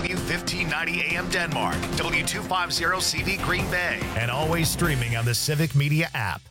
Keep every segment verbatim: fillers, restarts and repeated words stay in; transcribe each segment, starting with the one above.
W fifteen ninety A M Denmark, W two fifty C V Green Bay, and always streaming on the Civic Media app.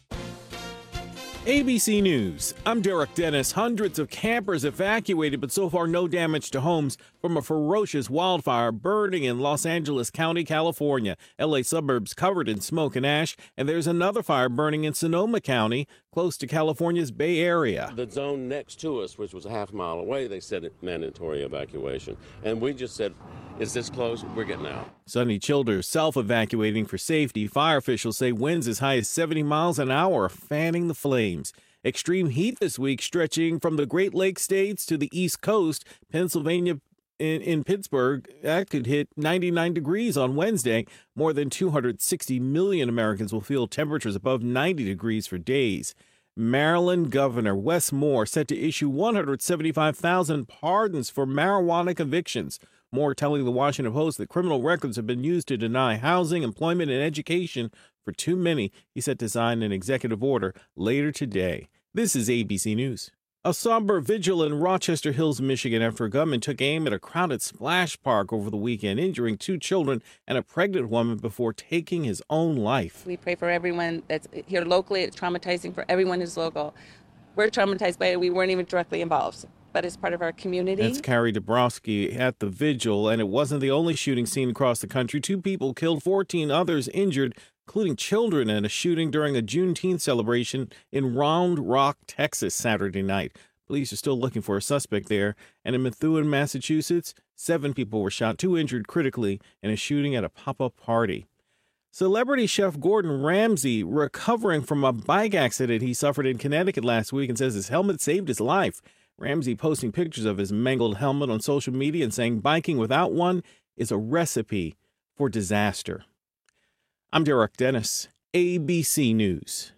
A B C News. I'm Derek Dennis. Hundreds of campers evacuated, but so far no damage to homes from a ferocious wildfire burning in Los Angeles County, California. L A suburbs covered in smoke and ash, and there's another fire burning in Sonoma County, close to California's Bay Area. The zone next to us, which was a half mile away, they said it mandatory evacuation. And we just said, is this close? We're getting out. Sonny Childers self-evacuating for safety. Fire officials say winds as high as seventy miles an hour are fanning the flames. Extreme heat this week stretching from the Great Lakes states to the East Coast. Pennsylvania in, in Pittsburgh, that could hit ninety-nine degrees on Wednesday. More than two hundred sixty million Americans will feel temperatures above ninety degrees for days. Maryland Governor Wes Moore set to issue one hundred seventy-five thousand pardons for marijuana convictions. Moore telling the Washington Post that criminal records have been used to deny housing, employment, and education for too many. He set to sign an executive order later today. This is A B C News. A somber vigil in Rochester Hills, Michigan, after a gunman took aim at a crowded splash park over the weekend, injuring two children and a pregnant woman before taking his own life. We pray for everyone that's here locally. It's traumatizing for everyone who's local. We're traumatized by it. We weren't even directly involved, but it's part of our community. That's Carrie Dabrowski at the vigil, and it wasn't the only shooting seen across the country. Two people killed, fourteen others injured, including children, in a shooting during a Juneteenth celebration in Round Rock, Texas, Saturday night. Police are still looking for a suspect there. And in Methuen, Massachusetts, seven people were shot, two injured critically in a shooting at a pop-up party. Celebrity chef Gordon Ramsay recovering from a bike accident he suffered in Connecticut last week and says his helmet saved his life. Ramsay posting pictures of his mangled helmet on social media and saying biking without one is a recipe for disaster. I'm Derek Dennis, A B C News.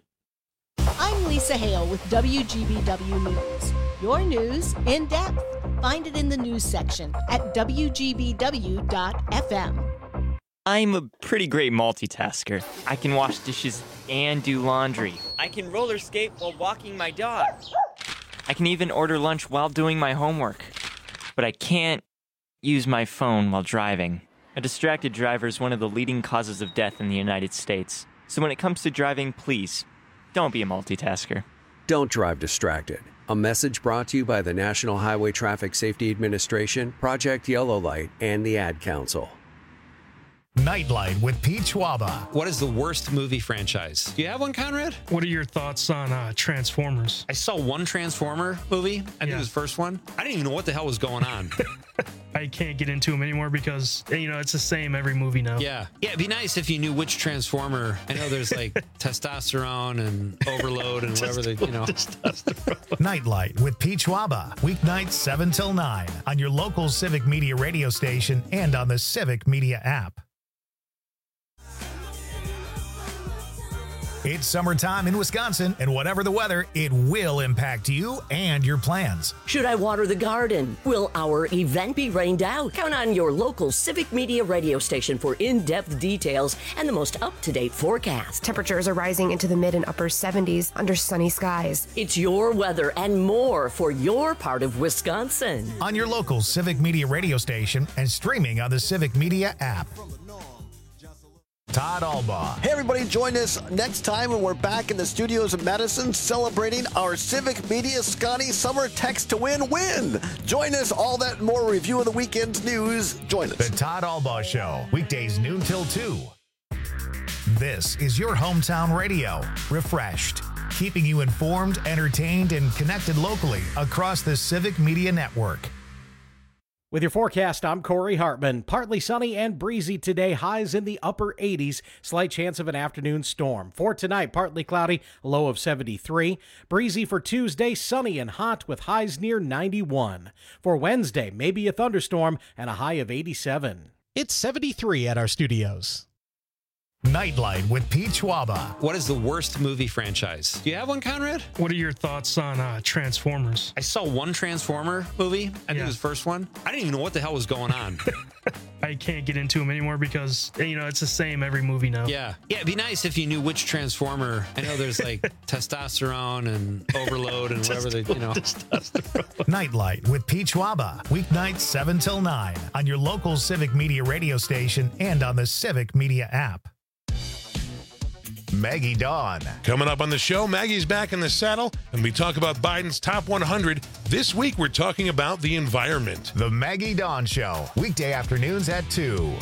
I'm Lisa Hale with W G B W News. Your news in depth. Find it in the news section at W G B W dot F M. I'm a pretty great multitasker. I can wash dishes and do laundry. I can roller skate while walking my dog. I can even order lunch while doing my homework. But I can't use my phone while driving. A distracted driver is one of the leading causes of death in the United States. So when it comes to driving, please, don't be a multitasker. Don't drive distracted. A message brought to you by the National Highway Traffic Safety Administration, Project Yellow Light, and the Ad Council. Nightlight with Pete Schwaba. What is the worst movie franchise? Do you have one, Conrad? What are your thoughts on uh, Transformers? I saw one Transformer movie. I think yeah. it was the first one. I didn't even know what the hell was going on. I can't get into them anymore because, you know, it's the same every movie now. Yeah. Yeah, it'd be nice if you knew which Transformer. I know there's like testosterone and overload and whatever they, you know. Nightlight with Pete Schwaba. Weeknights seven till nine on your local Civic Media radio station and on the Civic Media app. It's summertime in Wisconsin, and whatever the weather, it will impact you and your plans. Should I water the garden? Will our event be rained out? Count on your local Civic Media radio station for in-depth details and the most up-to-date forecast. Temperatures are rising into the mid and upper seventies under sunny skies. It's your weather and more for your part of Wisconsin. On your local Civic Media radio station and streaming on the Civic Media app. Todd Albaugh. Hey, everybody, join us next time when we're back in the studios of Madison celebrating our Civic Media Scotty Summer Text to Win win. Join us, all that and more review of the weekend's news. Join us. The Todd Albaugh Show, weekdays noon till two. This is your hometown radio, refreshed, keeping you informed, entertained, and connected locally across the Civic Media Network. With your forecast, I'm Corey Hartman. Partly sunny and breezy today, highs in the upper eighties, slight chance of an afternoon storm. For tonight, partly cloudy, low of seventy-three. Breezy for Tuesday, sunny and hot with highs near ninety-one. For Wednesday, maybe a thunderstorm and a high of eighty-seven. It's seventy-three at our studios. Nightlight with Pete Schwaba. What is the worst movie franchise? Do you have one, Conrad? What are your thoughts on uh, Transformers? I saw one Transformer movie. I think yeah. it was the first one. I didn't even know what the hell was going on. I can't get into them anymore because, you know, it's the same every movie now. Yeah. Yeah, it'd be nice if you knew which Transformer. I know there's like testosterone and overload and whatever they, you know. Nightlight with Peach Waba. Weeknights seven till nine on your local Civic Media radio station and on the Civic Media app. Maggie Dawn. Coming up on the show, Maggie's back in the saddle, and we talk about Biden's top one hundred. This week, we're talking about the environment. The Maggie Dawn Show, weekday afternoons at two.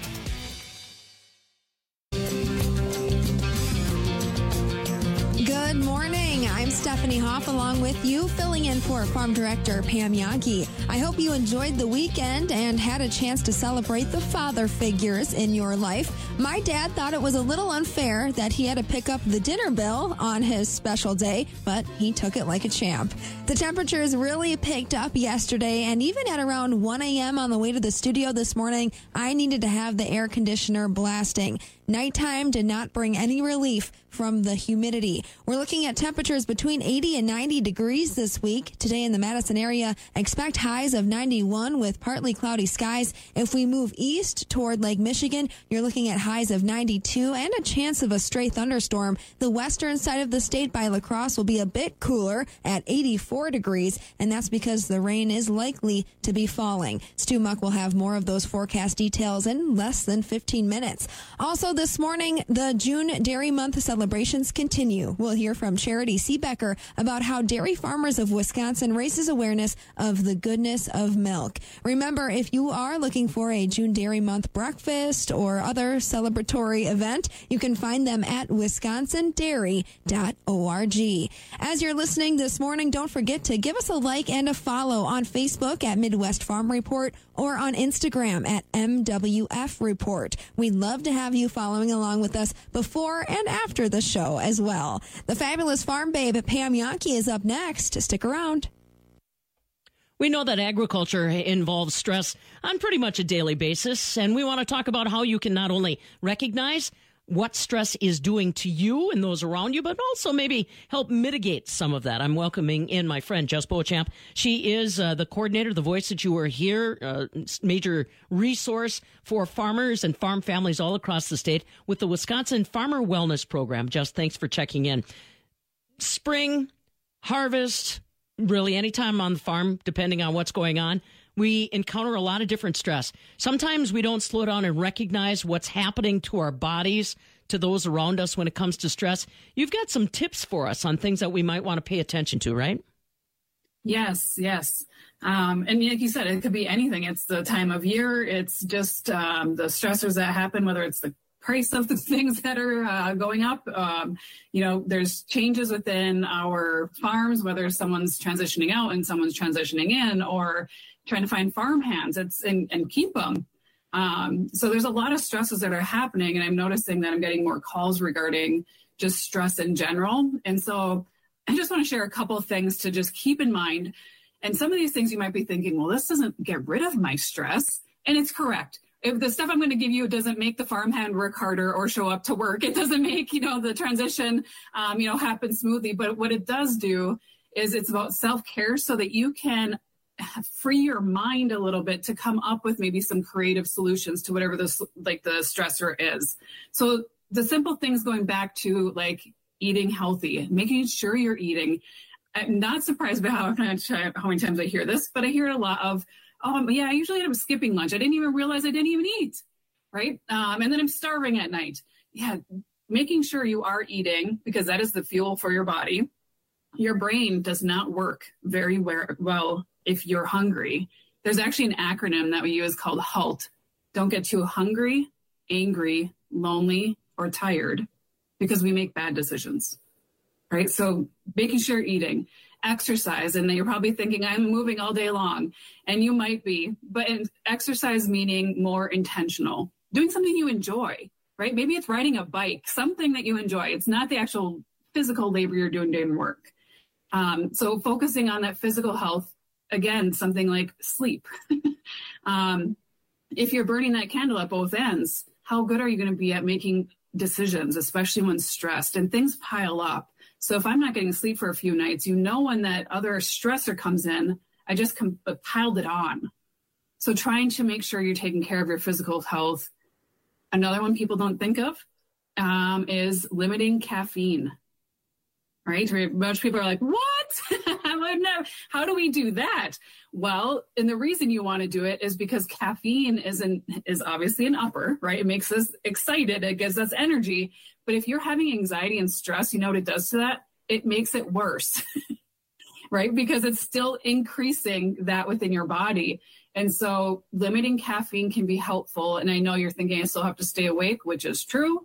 Good morning. I'm Stephanie Hoff along with you, filling in for Farm Director Pam Yankee. I hope you enjoyed the weekend and had a chance to celebrate the father figures in your life. My dad thought it was a little unfair that he had to pick up the dinner bill on his special day, but he took it like a champ. The temperatures really picked up yesterday, and even at around one a.m. on the way to the studio this morning, I needed to have the air conditioner blasting. Nighttime did not bring any relief from the humidity. We're looking at temperatures between eighty and ninety degrees this week. Today in the Madison area, expect highs of ninety-one with partly cloudy skies. If we move east toward Lake Michigan, you're looking at highs of ninety-two and a chance of a stray thunderstorm. The western side of the state by La Crosse will be a bit cooler at eighty-four degrees, and that's because the rain is likely to be falling. Stu Muck will have more of those forecast details in less than fifteen minutes. Also this morning, the June Dairy Month celebrations continue. We'll hear from Charity Seebecker about how dairy farmers of Wisconsin raises awareness of the goodness of milk. Remember, if you are looking for a June Dairy Month breakfast or other celebratory event, you can find them at wisconsin dairy dot org. As you're listening this morning, don't forget to give us a like and a follow on Facebook at Midwest Farm Report or on Instagram at M W F Report. We'd love to have you following along with us before and after the show as well. The fabulous farm babe Pam Yankee is up next. Stick around. We know that agriculture involves stress on pretty much a daily basis, and we want to talk about how you can not only recognize what stress is doing to you and those around you, but also maybe help mitigate some of that. I'm welcoming in my friend Jess Beauchamp. She is uh, the coordinator, the voice that you were here, uh, major resource for farmers and farm families all across the state with the Wisconsin Farmer Wellness Program. Jess, thanks for checking in. Spring, harvest, really any time on the farm, depending on what's going on, we encounter a lot of different stress. Sometimes we don't slow down and recognize what's happening to our bodies, to those around us when it comes to stress. You've got some tips for us on things that we might want to pay attention to, right? Yes, yes. Um, and like you said, it could be anything. It's the time of year. It's just um, the stressors that happen, whether it's the price of the things that are uh, going up. Um, you know, there's changes within our farms, whether someone's transitioning out and someone's transitioning in, or trying to find farm hands it's, and, and keep them. Um, so there's a lot of stresses that are happening, and I'm noticing that I'm getting more calls regarding just stress in general. And so I just want to share a couple of things to just keep in mind. And some of these things you might be thinking, well, this doesn't get rid of my stress. And it's correct. If the stuff I'm going to give you doesn't make the farmhand work harder or show up to work, it doesn't make, you know, the transition, um, you know, happen smoothly. But what it does do is it's about self-care so that you can free your mind a little bit to come up with maybe some creative solutions to whatever this, like the stressor is. So the simple things going back to like eating healthy, making sure you're eating. I'm not surprised by how, how many times I hear this, but I hear it a lot of, oh, yeah, I usually end up skipping lunch. I didn't even realize I didn't even eat, right? Um, and then I'm starving at night. Yeah, making sure you are eating, because that is the fuel for your body. Your brain does not work very well if you're hungry. There's actually an acronym that we use called HALT. Don't get too hungry, angry, lonely, or tired, because we make bad decisions, right? So making sure you're eating. Exercise, and you're probably thinking I'm moving all day long, and you might be, but exercise meaning more intentional, doing something you enjoy, right? Maybe it's riding a bike, something that you enjoy. It's not the actual physical labor you're doing during work. Um, so focusing on that physical health, again, something like sleep. um, if you're burning that candle at both ends, how good are you going to be at making decisions, especially when stressed and things pile up? So if I'm not getting sleep for a few nights, you know, when that other stressor comes in, I just com- piled it on. So trying to make sure you're taking care of your physical health. Another one people don't think of um, is limiting caffeine, right? Most people are like, what? I would never. How do we do that? Well, and the reason you want to do it is because caffeine is, an, is obviously an upper, right? It makes us excited. It gives us energy. But if you're having anxiety and stress, you know what it does to that? It makes it worse, right? Because it's still increasing that within your body. And so limiting caffeine can be helpful. And I know you're thinking I still have to stay awake, which is true,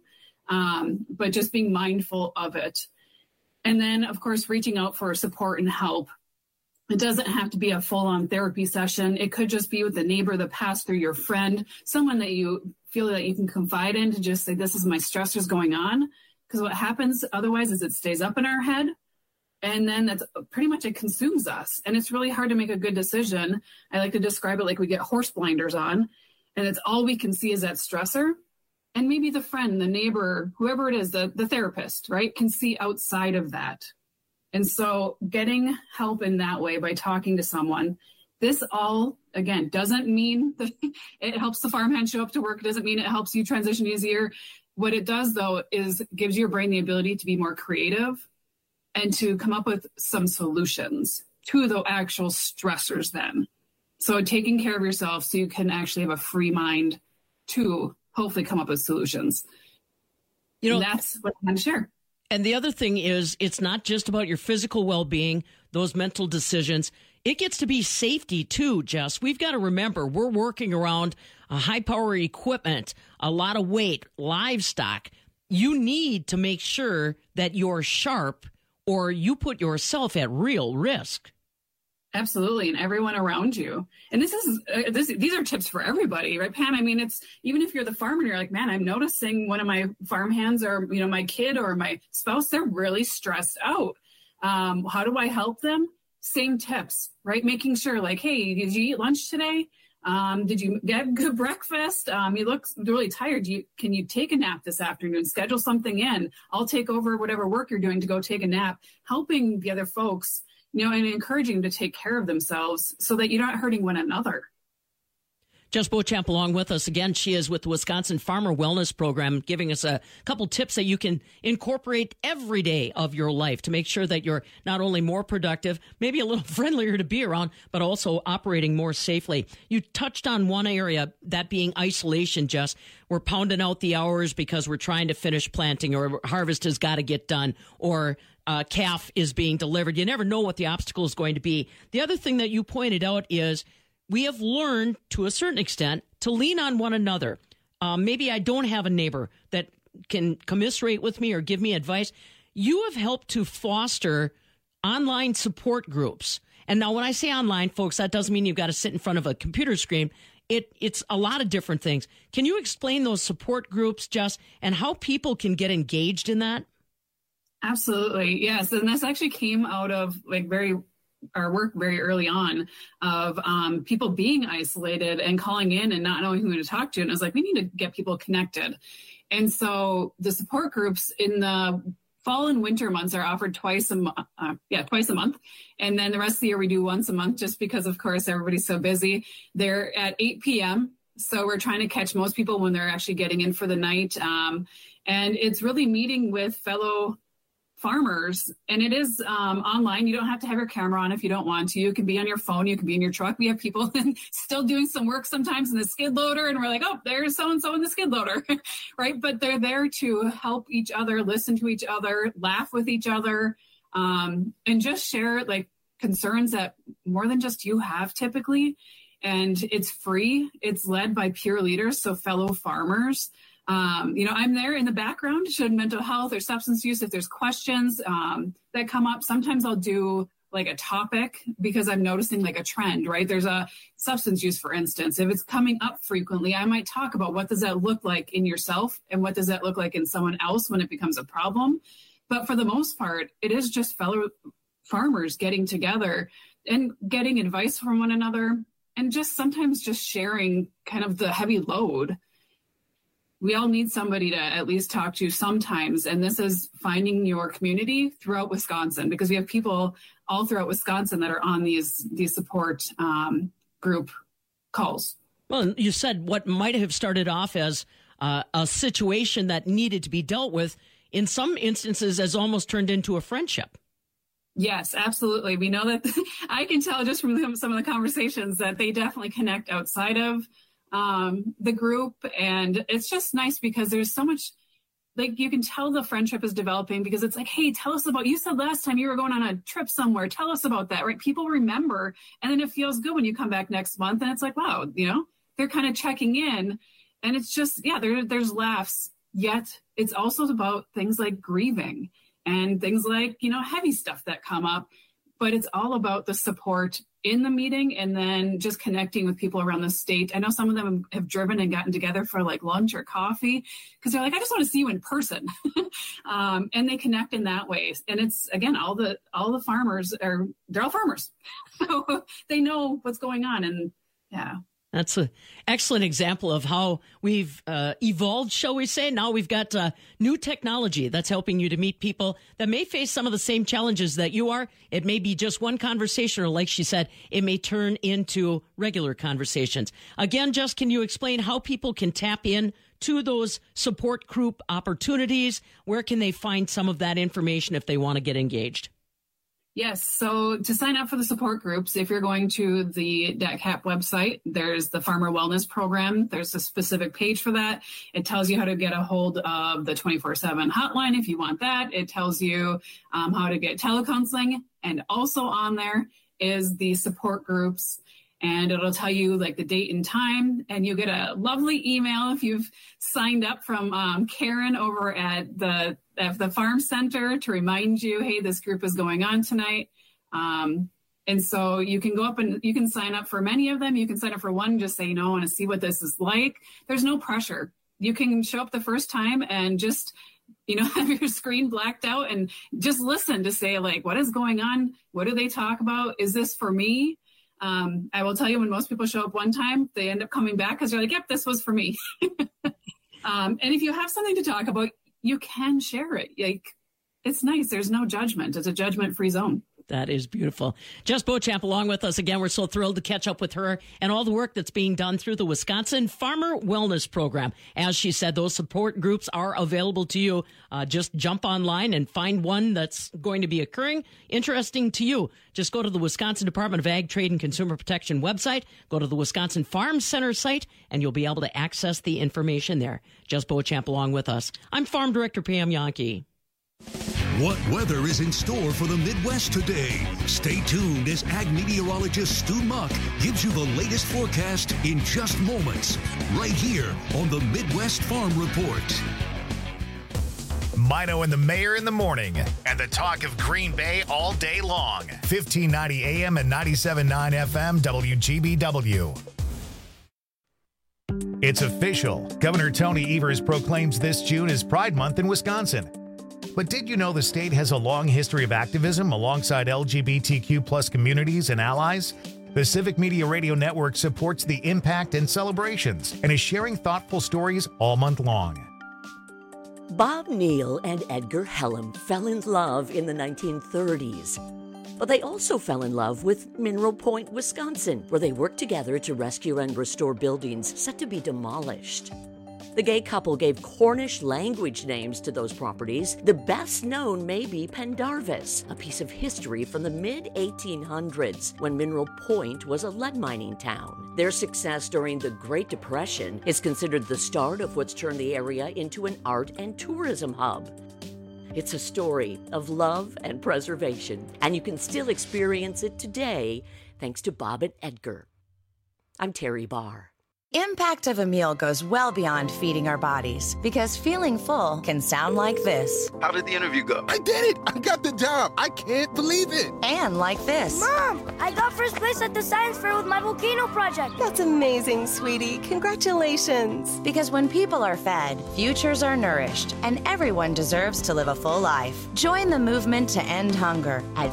um, but just being mindful of it. And then, of course, reaching out for support and help. It doesn't have to be a full-on therapy session. It could just be with a neighbor, the pastor, your friend, someone that you feel that you can confide in to just say, this is my stressors going on. Because what happens otherwise is it stays up in our head. And then that's pretty much, it consumes us. And it's really hard to make a good decision. I like to describe it like we get horse blinders on, and it's all we can see is that stressor. And maybe the friend, the neighbor, whoever it is, the, the therapist, right, can see outside of that. And so getting help in that way by talking to someone, this all, again, doesn't mean that it helps the farmhand show up to work. It doesn't mean it helps you transition easier. What it does, though, is gives your brain the ability to be more creative and to come up with some solutions to the actual stressors then. So taking care of yourself so you can actually have a free mind to hopefully come up with solutions. You know, and that's what I'm going to share. And the other thing is, it's not just about your physical well-being, those mental decisions. It gets to be safety too, Jess. We've got to remember we're working around a high-power equipment, a lot of weight, livestock. You need to make sure that you're sharp or you put yourself at real risk. Absolutely. And everyone around you. And this is, uh, this, these are tips for everybody, right, Pam? I mean, it's, even if you're the farmer and you're like, man, I'm noticing one of my farmhands or, you know, my kid or my spouse, they're really stressed out. Um, how do I help them? Same tips, right? Making sure like, hey, did you eat lunch today? Um, did you get good breakfast? Um, you look really tired. You, can you take a nap this afternoon? Schedule something in. I'll take over whatever work you're doing to go take a nap, helping the other folks, you know, and encouraging them to take care of themselves so that you're not hurting one another. Jess Beauchamp along with us again. She is with the Wisconsin Farmer Wellness Program, giving us a couple tips that you can incorporate every day of your life to make sure that you're not only more productive, maybe a little friendlier to be around, but also operating more safely. You touched on one area, that being isolation, Jess. We're pounding out the hours because we're trying to finish planting, or harvest has got to get done, or uh, calf is being delivered. You never know what the obstacle is going to be. The other thing that you pointed out is we have learned, to a certain extent, to lean on one another. Um, maybe I don't have a neighbor that can commiserate with me or give me advice. You have helped to foster online support groups. And now when I say online, folks, that doesn't mean you've got to sit in front of a computer screen. It, it's a lot of different things. Can you explain those support groups, Jess, and how people can get engaged in that? Absolutely. Yes. And this actually came out of like very our work very early on of um, people being isolated and calling in and not knowing who to talk to. And I was like, we need to get people connected. And so the support groups in the fall and winter months are offered twice a month. Uh, yeah, twice a month. And then the rest of the year we do once a month, just because of course everybody's so busy. They're at eight p.m. So we're trying to catch most people when they're actually getting in for the night. Um, and it's really meeting with fellow farmers, and it is um, online. You don't have to have your camera on if you don't want to. You can be on your phone. You can be in your truck. We have people still doing some work sometimes in the skid loader, and we're like, oh, there's so-and-so in the skid loader, right? But they're there to help each other, listen to each other, laugh with each other, um, and just share like concerns that more than just you have typically. And it's free. It's led by peer leaders, so fellow farmers. Um, you know, I'm there in the background, should mental health or substance use, if there's questions um, that come up. Sometimes I'll do like a topic because I'm noticing like a trend, right? There's a substance use, for instance. If it's coming up frequently, I might talk about what does that look like in yourself and what does that look like in someone else when it becomes a problem. But for the most part, it is just fellow farmers getting together and getting advice from one another and just sometimes just sharing kind of the heavy load. We all need somebody to at least talk to sometimes. And this is finding your community throughout Wisconsin, because we have people all throughout Wisconsin that are on these, these support um, group calls. Well, you said what might have started off as uh, a situation that needed to be dealt with, in some instances, has almost turned into a friendship. Yes, absolutely. We know that I can tell just from some of the conversations that they definitely connect outside of um, the group. And it's just nice because there's so much, like, you can tell the friendship is developing because it's like, hey, tell us about, you said last time you were going on a trip somewhere. Tell us about that, right? People remember. And then it feels good when you come back next month and it's like, wow, you know, they're kind of checking in. And it's just, yeah, there, there's laughs. Yet it's also about things like grieving and things like, you know, heavy stuff that come up. But it's all about the support in the meeting and then just connecting with people around the state. I know some of them have driven and gotten together for like lunch or coffee because they're like, I just want to see you in person. um, and they connect in that way. And it's, again, all the all the farmers are, they're all farmers. So they know what's going on. And yeah. That's an excellent example of how we've uh, evolved, shall we say. Now we've got uh, new technology that's helping you to meet people that may face some of the same challenges that you are. It may be just one conversation, or like she said, it may turn into regular conversations. Again, Jess, can you explain how people can tap in to those support group opportunities? Where can they find some of that information if they want to get engaged? Yes. So to sign up for the support groups, if you're going to the D A C H A P website, there's the Farmer Wellness Program. There's a specific page for that. It tells you how to get a hold of the twenty-four seven hotline if you want that. It tells you um, how to get telecounseling. And also on there is the support groups. And it'll tell you like the date and time. And you get a lovely email if you've signed up from um, Karen over at the at the farm center to remind you, hey, this group is going on tonight. Um, and so you can go up and you can sign up for many of them. You can sign up for one, just say, you know, I want to see what this is like. There's no pressure. You can show up the first time and just, you know, have your screen blacked out and just listen to say, like, what is going on? What do they talk about? Is this for me? Um, I will tell you, when most people show up one time, they end up coming back because they're like, yep, this was for me. um, and if you have something to talk about, you can share it. Like, it's nice. There's no judgment. It's a judgment-free zone. That is beautiful. Jess Beauchamp along with us again. We're so thrilled to catch up with her and all the work that's being done through the Wisconsin Farmer Wellness Program. As she said, those support groups are available to you. Uh, just jump online and find one that's going to be occurring, interesting to you. Just go to the Wisconsin Department of Ag, Trade, and Consumer Protection website, go to the Wisconsin Farm Center site, and you'll be able to access the information there. Jess Beauchamp along with us. I'm Farm Director Pam Yankee. What weather is in store for the Midwest today? Stay tuned as ag meteorologist Stu Muck gives you the latest forecast in just moments, right here on the Midwest Farm Report. Mino and the Mayor in the morning, and the talk of Green Bay all day long. fifteen ninety A M and ninety-seven point nine F M W G B W. It's official. Governor Tony Evers proclaims this June as Pride Month in Wisconsin. But did you know the state has a long history of activism alongside L G B T Q plus communities and allies? The Civic Media Radio Network supports the impact and celebrations and is sharing thoughtful stories all month long. Bob Neal and Edgar Hellam fell in love in the nineteen thirties. But they also fell in love with Mineral Point, Wisconsin, where they worked together to rescue and restore buildings set to be demolished. The gay couple gave Cornish language names to those properties. The best known may be Pendarvis, a piece of history from the mid eighteen hundreds when Mineral Point was a lead mining town. Their success during the Great Depression is considered the start of what's turned the area into an art and tourism hub. It's a story of love and preservation, and you can still experience it today thanks to Bob and Edgar. I'm Terry Barr. Impact of a meal goes well beyond feeding our bodies, because feeling full can sound like this. How did the interview go? I did it! I got the job! I can't believe it! And like this. Mom, I got first place at the science fair with my volcano project. That's amazing, sweetie. Congratulations. Because when people are fed, futures are nourished, and everyone deserves to live a full life. Join the movement to end hunger at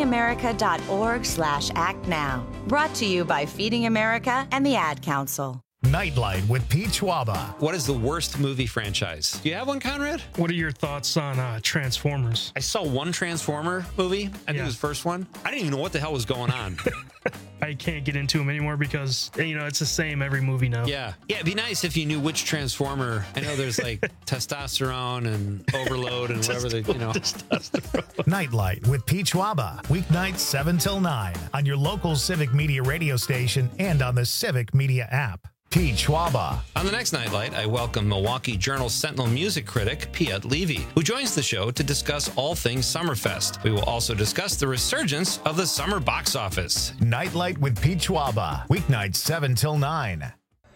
feedingamerica.org slash act now. Brought to you by Feeding America and the Ad Council. Nightlight with Pete Schwaba. What is the worst movie franchise? Do you have one, Conrad? What are your thoughts on uh, Transformers? I saw one Transformer movie. I think Yeah. it was the first one. I didn't even know what the hell was going on. I can't get into them anymore because, you know, it's the same every movie now. Yeah. Yeah, it'd be nice if you knew which Transformer. I know there's like testosterone and overload and whatever they, you know. Nightlight with Pete Schwaba. Weeknights seven till nine on your local Civic Media radio station and on the Civic Media app. Pete Schwaba. On the next Nightlight, I welcome Milwaukee Journal Sentinel music critic Piet Levy, who joins the show to discuss all things Summerfest. We will also discuss the resurgence of the summer box office. Nightlight with Pete Schwaba. Weeknights seven till nine.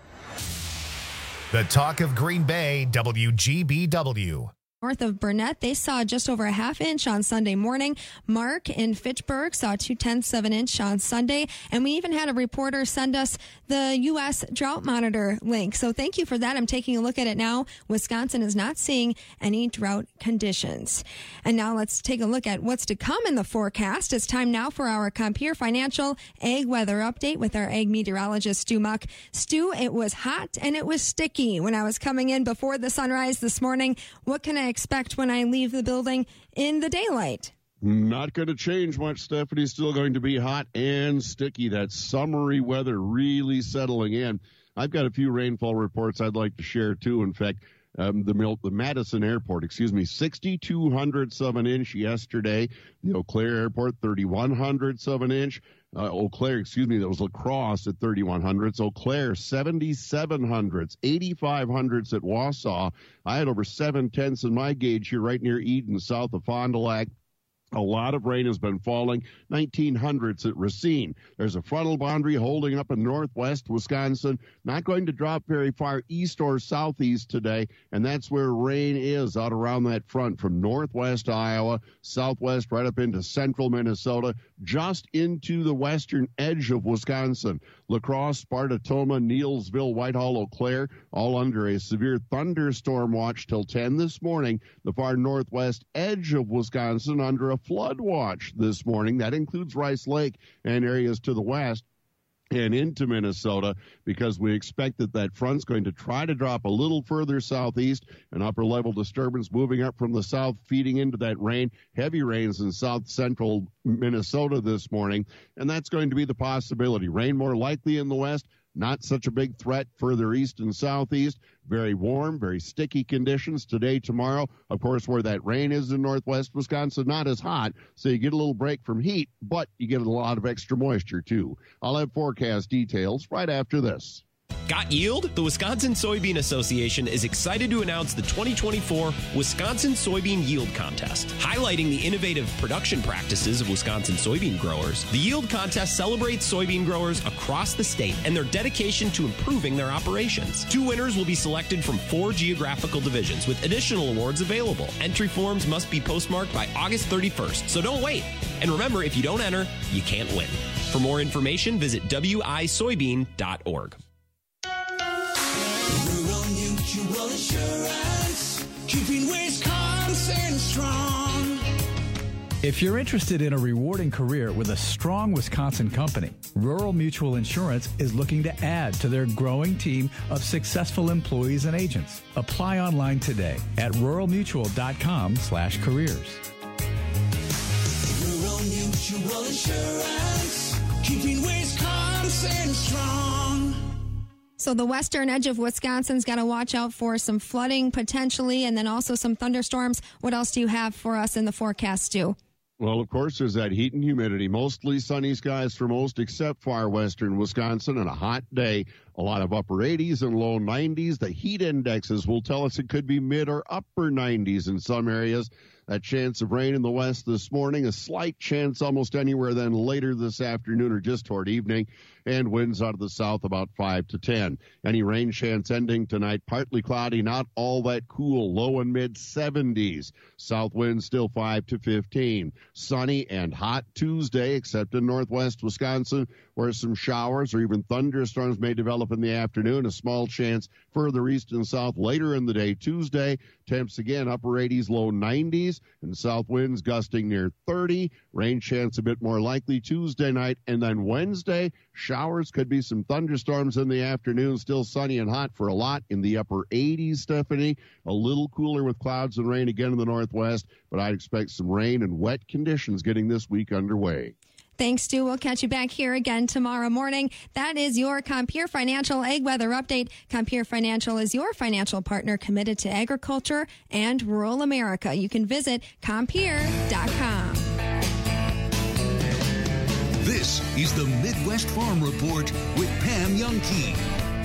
The talk of Green Bay, W G B W. North of Burnett, they saw just over a half inch on Sunday morning. Mark in Fitchburg saw two tenths of an inch on Sunday. And we even had a reporter send us the U S Drought Monitor link. So thank you for that. I'm taking a look at it now. Wisconsin is not seeing any drought conditions. And now let's take a look at what's to come in the forecast. It's time now for our Compeer Financial Ag Weather Update with our ag meteorologist, Stu Muck. Stu, it was hot and it was sticky when I was coming in before the sunrise this morning. What can I expect when I leave the building in the daylight? Not going to change much, Stephanie. Still going to be hot and sticky. That summery weather really settling in. I've got a few rainfall reports I'd like to share, too. In fact, um, the, Mil- the Madison Airport, excuse me, sixty-two hundredths of an inch yesterday. The Eau Claire Airport, thirty-one hundredths of an inch. Uh, Eau Claire, excuse me, that was La Crosse at thirty-one hundredths. Eau Claire, seventy-seven hundredths, eighty-five hundredths at Wausau. I had over seven tenths in my gauge here right near Eden, south of Fond du Lac. A lot of rain has been falling, nineteen hundredths at Racine. There's a frontal boundary holding up in northwest Wisconsin, not going to drop very far east or southeast today, and that's where rain is out around that front from northwest Iowa, southwest right up into central Minnesota, just into the western edge of Wisconsin. La Crosse, Sparta-Toma, Neilsville, Whitehall, Eau Claire, all under a severe thunderstorm watch till ten this morning. The far northwest edge of Wisconsin under a flood watch this morning. That includes Rice Lake and areas to the west and into Minnesota, because we expect that that front's going to try to drop a little further southeast, an upper level disturbance moving up from the south, feeding into that rain. Heavy rains in south central Minnesota this morning, and that's going to be the possibility. Rain more likely in the west, not such a big threat further east and southeast. Very warm, very sticky conditions today, tomorrow. Of course, where that rain is in northwest Wisconsin, not as hot, so you get a little break from heat, but you get a lot of extra moisture, too. I'll have forecast details right after this. Got yield? The Wisconsin Soybean Association is excited to announce the twenty twenty-four Wisconsin Soybean Yield Contest. Highlighting the innovative production practices of Wisconsin soybean growers, the Yield Contest celebrates soybean growers across the state and their dedication to improving their operations. Two winners will be selected from four geographical divisions with additional awards available. Entry forms must be postmarked by August thirty-first, so don't wait. And remember, if you don't enter, you can't win. For more information, visit w i soybean dot org. Rural Mutual Insurance, keeping Wisconsin strong. If you're interested in a rewarding career with a strong Wisconsin company, Rural Mutual Insurance is looking to add to their growing team of successful employees and agents. Apply online today at rural mutual dot com slash careers. Rural Mutual Insurance, keeping Wisconsin strong. So the western edge of Wisconsin's got to watch out for some flooding potentially, and then also some thunderstorms. What else do you have for us in the forecast, Stu? Well, of course, there's that heat and humidity. Mostly sunny skies for most except far western Wisconsin, and a hot day. A lot of upper eighties and low nineties. The heat indexes will tell us it could be mid or upper nineties in some areas. That chance of rain in the west this morning, a slight chance almost anywhere then later this afternoon or just toward evening, and winds out of the south about five to ten. Any rain chance ending tonight, partly cloudy, not all that cool, low and mid seventies. South winds still five to fifteen. Sunny and hot Tuesday, except in northwest Wisconsin, where some showers or even thunderstorms may develop develop in the afternoon. A small chance further east and south later in the day Tuesday. Temps again, upper eighties, low nineties, and south winds gusting near thirty. Rain chance a bit more likely Tuesday night. And then Wednesday, showers, could be some thunderstorms in the afternoon. Still sunny and hot for a lot in the upper eighties, Stephanie. A little cooler with clouds and rain again in the northwest, but I'd expect some rain and wet conditions getting this week underway. Thanks, Stu. We'll catch you back here again tomorrow morning. That is your Compeer Financial Ag Weather Update. Compeer Financial is your financial partner committed to agriculture and rural America. You can visit Compeer dot com. This is the Midwest Farm Report with Pam Youngkey.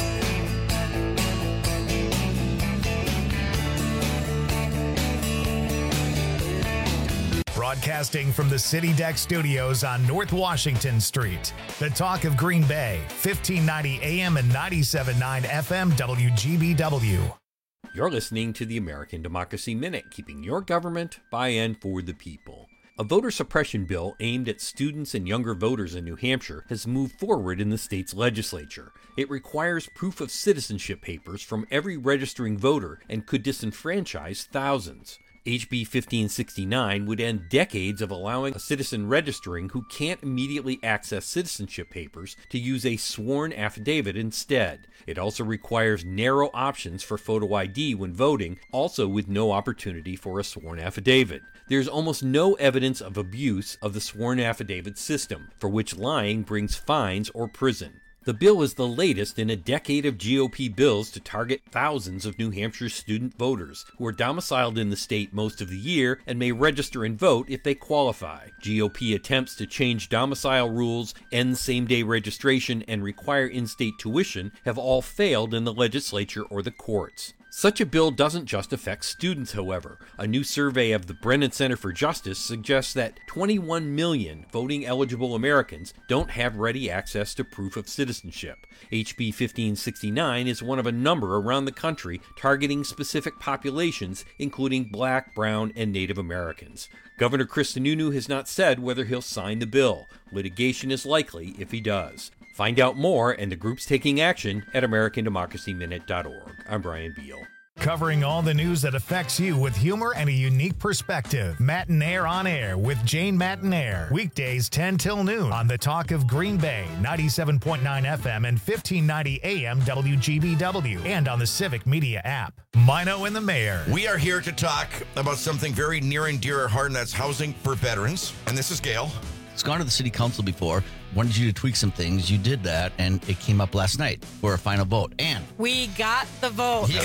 Broadcasting from the City Deck Studios on North Washington Street. The Talk of Green Bay, fifteen ninety A M and ninety-seven point nine F M W G B W. You're listening to the American Democracy Minute, keeping your government by and for the people. A voter suppression bill aimed at students and younger voters in New Hampshire has moved forward in the state's legislature. It requires proof of citizenship papers from every registering voter and could disenfranchise thousands. H B fifteen sixty-nine would end decades of allowing a citizen registering who can't immediately access citizenship papers to use a sworn affidavit instead. It also requires narrow options for photo I D when voting, also with no opportunity for a sworn affidavit. There's almost no evidence of abuse of the sworn affidavit system, for which lying brings fines or prison. The bill is the latest in a decade of G O P bills to target thousands of New Hampshire student voters who are domiciled in the state most of the year and may register and vote if they qualify. G O P attempts to change domicile rules, end same-day registration, and require in-state tuition have all failed in the legislature or the courts. Such a bill doesn't just affect students, however. A new survey of the Brennan Center for Justice suggests that twenty-one million voting-eligible Americans don't have ready access to proof of citizenship. H B fifteen sixty-nine is one of a number around the country targeting specific populations, including Black, Brown, and Native Americans. Governor Chris Sununu has not said whether he'll sign the bill. Litigation is likely if he does. Find out more and the groups taking action at American Democracy Minute dot org. I'm Brian Beal. Covering all the news that affects you with humor and a unique perspective. Matinaire on Air with Jane Matinaire. Weekdays ten till noon on the Talk of Green Bay, ninety-seven point nine F M and fifteen ninety A M W G B W, and on the Civic Media app. Mino and the Mayor. We are here to talk about something very near and dear to our heart, and that's housing for veterans. And this is Gail. It's gone to the city council before, wanted you to tweak some things. You did that, and it came up last night for a final vote. And we got the vote. Yeah.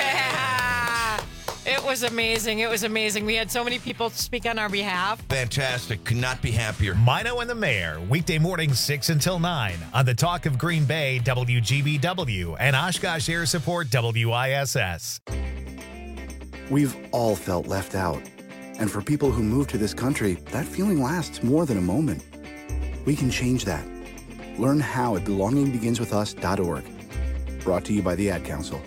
yeah. It was amazing. It was amazing. We had so many people speak on our behalf. Fantastic. Could not be happier. Mino and the Mayor, weekday mornings six until nine on the Talk of Green Bay, W G B W, and Oshkosh Air Support, W I S S. We've all felt left out. And for people who move to this country, that feeling lasts more than a moment. We can change that. Learn how at belonging begins with us dot org. Brought to you by the Ad Council.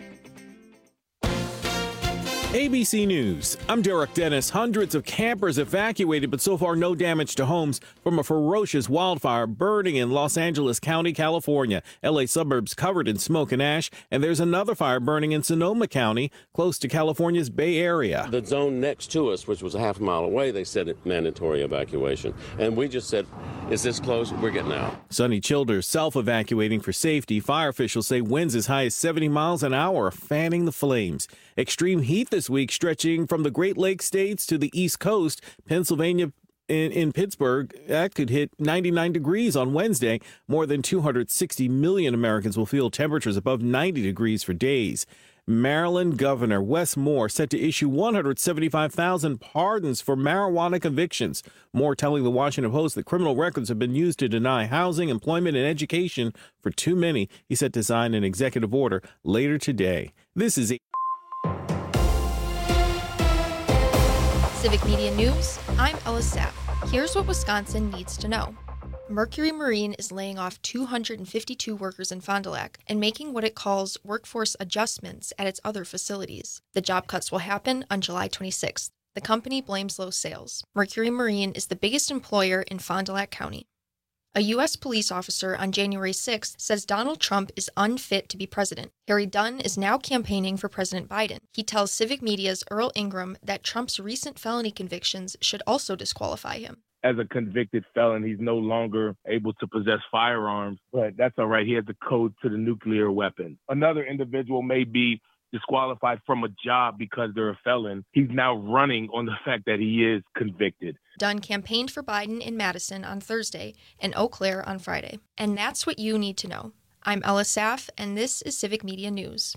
A B C News. I'm Derek Dennis. Hundreds of campers evacuated, but so far no damage to homes from a ferocious wildfire burning in Los Angeles County, California. L A suburbs covered in smoke and ash, and there's another fire burning in Sonoma County, close to California's Bay Area. The zone next to us, which was a half a mile away, they said it mandatory evacuation. And we just said, is this close? We're getting out. Sonny Childers self-evacuating for safety. Fire officials say winds as high as seventy miles an hour are fanning the flames. Extreme heat this week stretching from the Great Lakes states to the East Coast. Pennsylvania in, in Pittsburgh, that could hit ninety-nine degrees on Wednesday. More than two hundred sixty million Americans will feel temperatures above ninety degrees for days. Maryland Governor Wes Moore set to issue one hundred seventy-five thousand pardons for marijuana convictions. Moore telling the Washington Post that criminal records have been used to deny housing, employment, and education for too many. He set to sign an executive order later today. This is a Civic Media News, I'm Ella Sapp. Here's what Wisconsin needs to know. Mercury Marine is laying off two hundred fifty-two workers in Fond du Lac and making what it calls workforce adjustments at its other facilities. The job cuts will happen on July twenty-sixth. The company blames low sales. Mercury Marine is the biggest employer in Fond du Lac County. A U S police officer on January sixth says Donald Trump is unfit to be president. Harry Dunn is now campaigning for President Biden. He tells Civic Media's Earl Ingram that Trump's recent felony convictions should also disqualify him. As a convicted felon, he's no longer able to possess firearms, but that's all right. He has the code to the nuclear weapon. Another individual may be disqualified from a job because they're a felon. He's now running on the fact that he is convicted. Dunn campaigned for Biden in Madison on Thursday and Eau Claire on Friday. And that's what you need to know. I'm Ella Saff, and this is Civic Media News.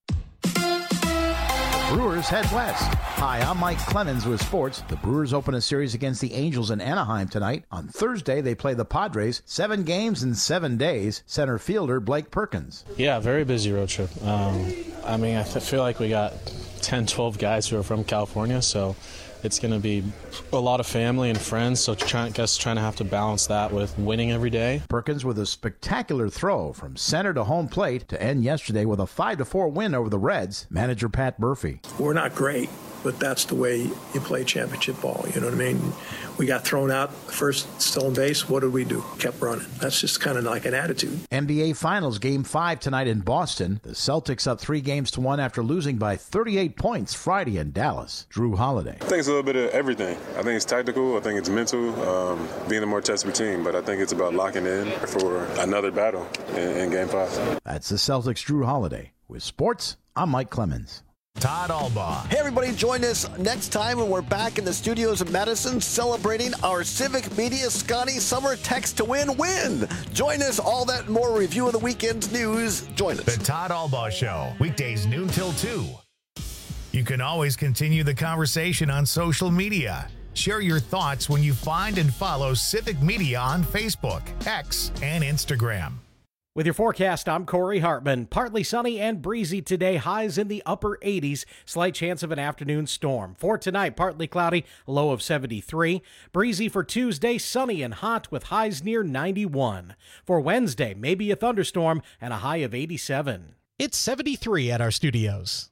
Brewers head west. Hi, I'm Mike Clemens with sports. The Brewers open a series against the Angels in Anaheim tonight. On Thursday, they play the Padres. Seven games in seven days. Center fielder Blake Perkins. Yeah, very busy road trip. Um, I mean, I feel like we got ten, twelve guys who are from California, so it's going to be a lot of family and friends, so I guess trying to have to balance that with winning every day. Perkins with a spectacular throw from center to home plate to end yesterday with a five to four win over the Reds. Manager Pat Murphy. We're not great, but that's the way you play championship ball. You know what I mean? We got thrown out first, stolen base. What did we do? Kept running. That's just kind of like an attitude. N B A Finals Game five tonight in Boston. The Celtics up three games to one after losing by thirty-eight points Friday in Dallas. Drew Holiday. I think it's a little bit of everything. I think it's tactical. I think it's mental, um, being a more tested team. But I think it's about locking in for another battle in, in Game five. That's the Celtics' Drew Holiday. With sports, I'm Mike Clemens. Todd Albaugh. Hey, everybody, join us next time when we're back in the studios of Madison celebrating our Civic Media Scotty Summer Text to Win win. Join us, all that and more review of the weekend's news. Join us. The Todd Albaugh Show, weekdays noon till two. You can always continue the conversation on social media. Share your thoughts when you find and follow Civic Media on Facebook, X, and Instagram. With your forecast, I'm Corey Hartman. Partly sunny and breezy today, highs in the upper eighties, slight chance of an afternoon storm. For tonight, partly cloudy, low of seventy-three. Breezy for Tuesday, sunny and hot with highs near ninety-one. For Wednesday, maybe a thunderstorm and a high of eighty-seven. It's seventy-three at our studios.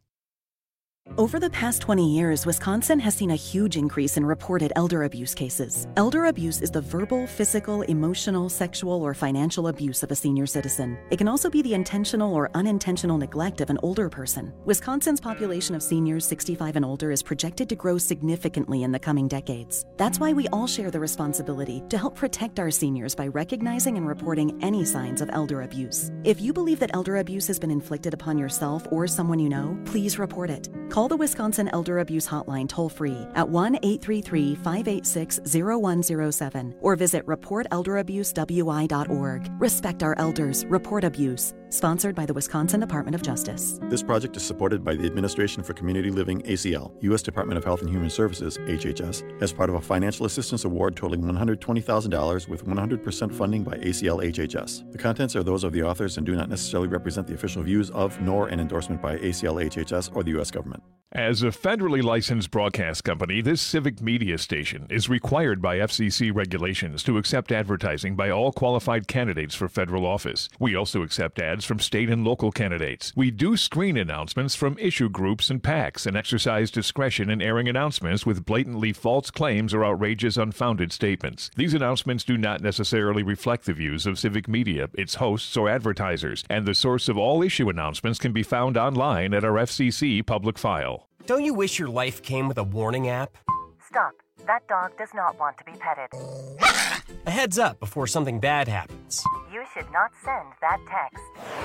Over the past twenty years, Wisconsin has seen a huge increase in reported elder abuse cases. Elder abuse is the verbal, physical, emotional, sexual, or financial abuse of a senior citizen. It can also be the intentional or unintentional neglect of an older person. Wisconsin's population of seniors sixty-five and older is projected to grow significantly in the coming decades. That's why we all share the responsibility to help protect our seniors by recognizing and reporting any signs of elder abuse. If you believe that elder abuse has been inflicted upon yourself or someone you know, please report it. Call the Wisconsin Elder Abuse Hotline toll-free at one eight three three, five eight six, zero one zero seven or visit report elder abuse w i dot org. Respect our elders. Report abuse. Sponsored by the Wisconsin Department of Justice. This project is supported by the Administration for Community Living, A C L, U S Department of Health and Human Services, H H S, as part of a financial assistance award totaling one hundred twenty thousand dollars with one hundred percent funding by A C L H H S. The contents are those of the authors and do not necessarily represent the official views of nor an endorsement by A C L H H S or the U S government. As a federally licensed broadcast company, this Civic Media station is required by F C C regulations to accept advertising by all qualified candidates for federal office. We also accept ads from state and local candidates. We do screen announcements from issue groups and PACs and exercise discretion in airing announcements with blatantly false claims or outrageous, unfounded statements. These announcements do not necessarily reflect the views of Civic Media, its hosts, or advertisers, and the source of all issue announcements can be found online at our F C C public file. Don't you wish your life came with a warning app? Stop. That dog does not want to be petted. A heads up before something bad happens. You should not send that text.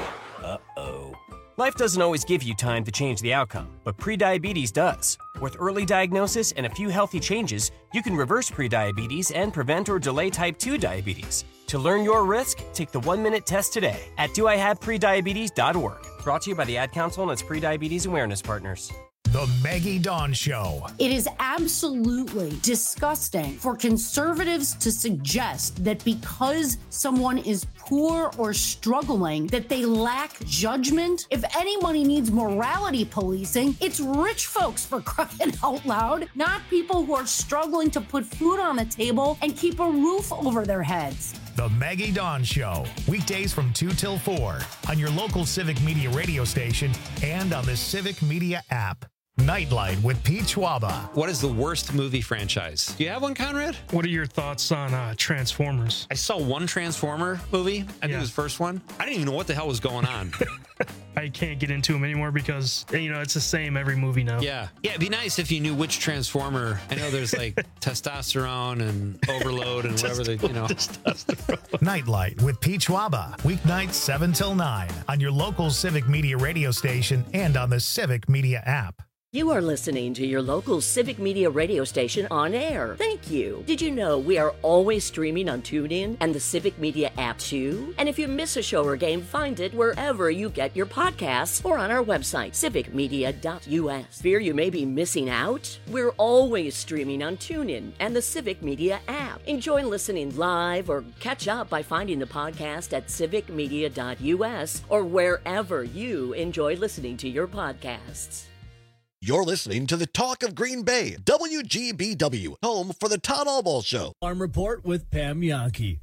Uh-oh. Life doesn't always give you time to change the outcome, but prediabetes does. With early diagnosis and a few healthy changes, you can reverse prediabetes and prevent or delay type two diabetes. To learn your risk, take the one-minute test today at do I have prediabetes dot org. Brought to you by the Ad Council and its prediabetes awareness partners. The Maggie Dawn Show. It is absolutely disgusting for conservatives to suggest that because someone is poor or struggling, that they lack judgment. If anybody needs morality policing, it's rich folks, for crying out loud, not people who are struggling to put food on the table and keep a roof over their heads. The Maggie Dawn Show, weekdays from two till four on your local Civic Media radio station and on the Civic Media app. Nightlight with Pete Schwaba. What is the worst movie franchise? Do you have one, Conrad? What are your thoughts on uh, Transformers? I saw one Transformer movie. I think Yeah. it was the first one. I didn't even know what the hell was going on. I can't get into them anymore because, you know, it's the same every movie now. Yeah. Yeah, it'd be nice if you knew which Transformer. I know there's like testosterone and overload and whatever they, you know. Nightlight with Pete Schwaba. Weeknights seven till nine on your local Civic Media radio station and on the Civic Media app. You are listening to your local Civic Media radio station on air. Thank you. Did you know we are always streaming on TuneIn and the Civic Media app too? And if you miss a show or game, find it wherever you get your podcasts or on our website, civic media dot U S. Fear you may be missing out? We're always streaming on TuneIn and the Civic Media app. Enjoy listening live or catch up by finding the podcast at civic media dot U S or wherever you enjoy listening to your podcasts. You're listening to the Talk of Green Bay, W G B W, home for the Todd Albaugh Show. Farm Report with Pam Yankee.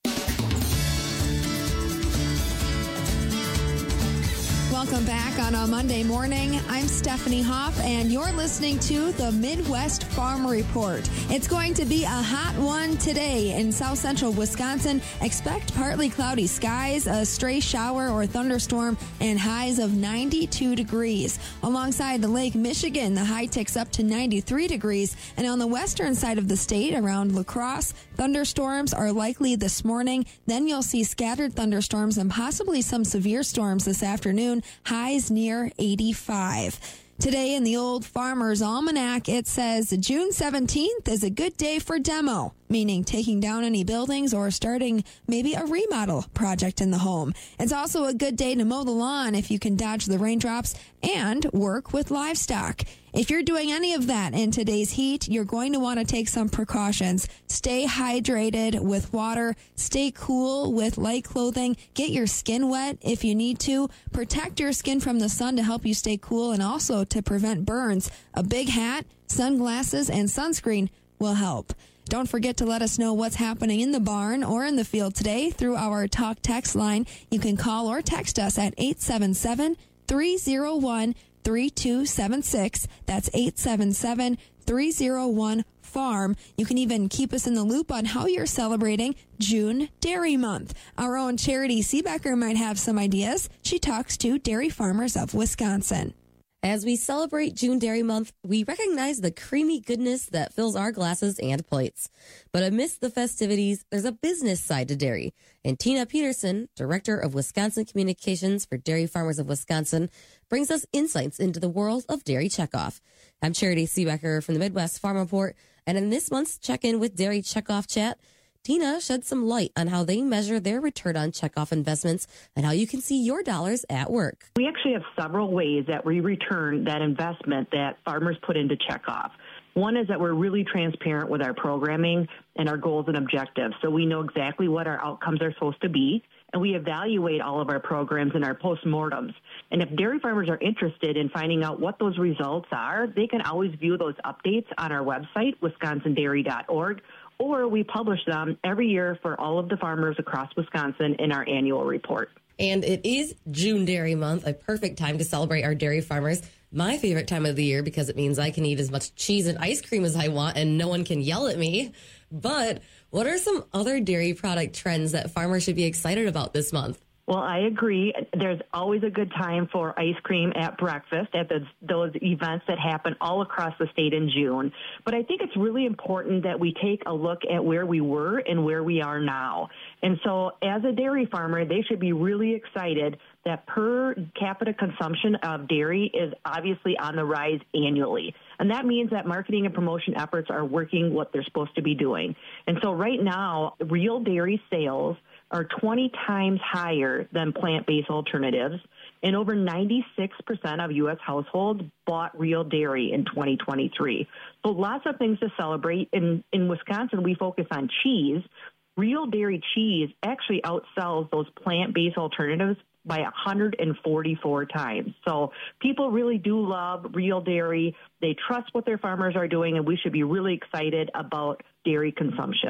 Welcome back on a Monday morning. I'm Stephanie Hoff, and you're listening to the Midwest Farm Report. It's going to be a hot one today in south central Wisconsin. Expect partly cloudy skies, a stray shower or thunderstorm, and highs of ninety-two degrees. Alongside the Lake Michigan, the high ticks up to ninety-three degrees. And on the western side of the state, around La Crosse, thunderstorms are likely this morning. Then you'll see scattered thunderstorms and possibly some severe storms this afternoon. Highs near eighty-five. Today in the Old Farmer's Almanac, it says June seventeenth is a good day for demo, meaning taking down any buildings or starting maybe a remodel project in the home. It's also a good day to mow the lawn if you can dodge the raindrops and work with livestock. If you're doing any of that in today's heat, you're going to want to take some precautions. Stay hydrated with water. Stay cool with light clothing. Get your skin wet if you need to. Protect your skin from the sun to help you stay cool and also to prevent burns. A big hat, sunglasses, and sunscreen will help. Don't forget to let us know what's happening in the barn or in the field today through our Talk Text line. You can call or text us at eight seven seven, three oh one, three two seven six. That's eight seven seven, three oh one, farm. You can even keep us in the loop on how you're celebrating June Dairy Month. Our own Charity Seebecker might have some ideas. She talks to dairy farmers of Wisconsin. As we celebrate June Dairy Month, we recognize the creamy goodness that fills our glasses and plates. But amidst the festivities, there's a business side to dairy. And Tina Peterson, Director of Wisconsin Communications for Dairy Farmers of Wisconsin, brings us insights into the world of dairy checkoff. I'm Charity Seebecker from the Midwest Farm Report, and in this month's Check-In with Dairy Checkoff Chat, Tina shed some light on how they measure their return on checkoff investments and how you can see your dollars at work. We actually have several ways that we return that investment that farmers put into checkoff. One is that we're really transparent with our programming and our goals and objectives, so we know exactly what our outcomes are supposed to be, and we evaluate all of our programs and our postmortems. And if dairy farmers are interested in finding out what those results are, they can always view those updates on our website, wisconsin dairy dot org, or we publish them every year for all of the farmers across Wisconsin in our annual report. And it is June Dairy Month, a perfect time to celebrate our dairy farmers. My favorite time of the year because it means I can eat as much cheese and ice cream as I want and no one can yell at me. But what are some other dairy product trends that farmers should be excited about this month? Well, I agree. There's always a good time for ice cream at breakfast at the, those events that happen all across the state in June. But I think it's really important that we take a look at where we were and where we are now. And so as a dairy farmer, they should be really excited that per capita consumption of dairy is obviously on the rise annually. And that means that marketing and promotion efforts are working what they're supposed to be doing. And so right now, real dairy sales are twenty times higher than plant-based alternatives, and over ninety-six percent of U S households bought real dairy in twenty twenty-three. So lots of things to celebrate. In, in Wisconsin, we focus on cheese. Real dairy cheese actually outsells those plant-based alternatives by one hundred forty-four times. So people really do love real dairy. They trust what their farmers are doing, and we should be really excited about dairy consumption.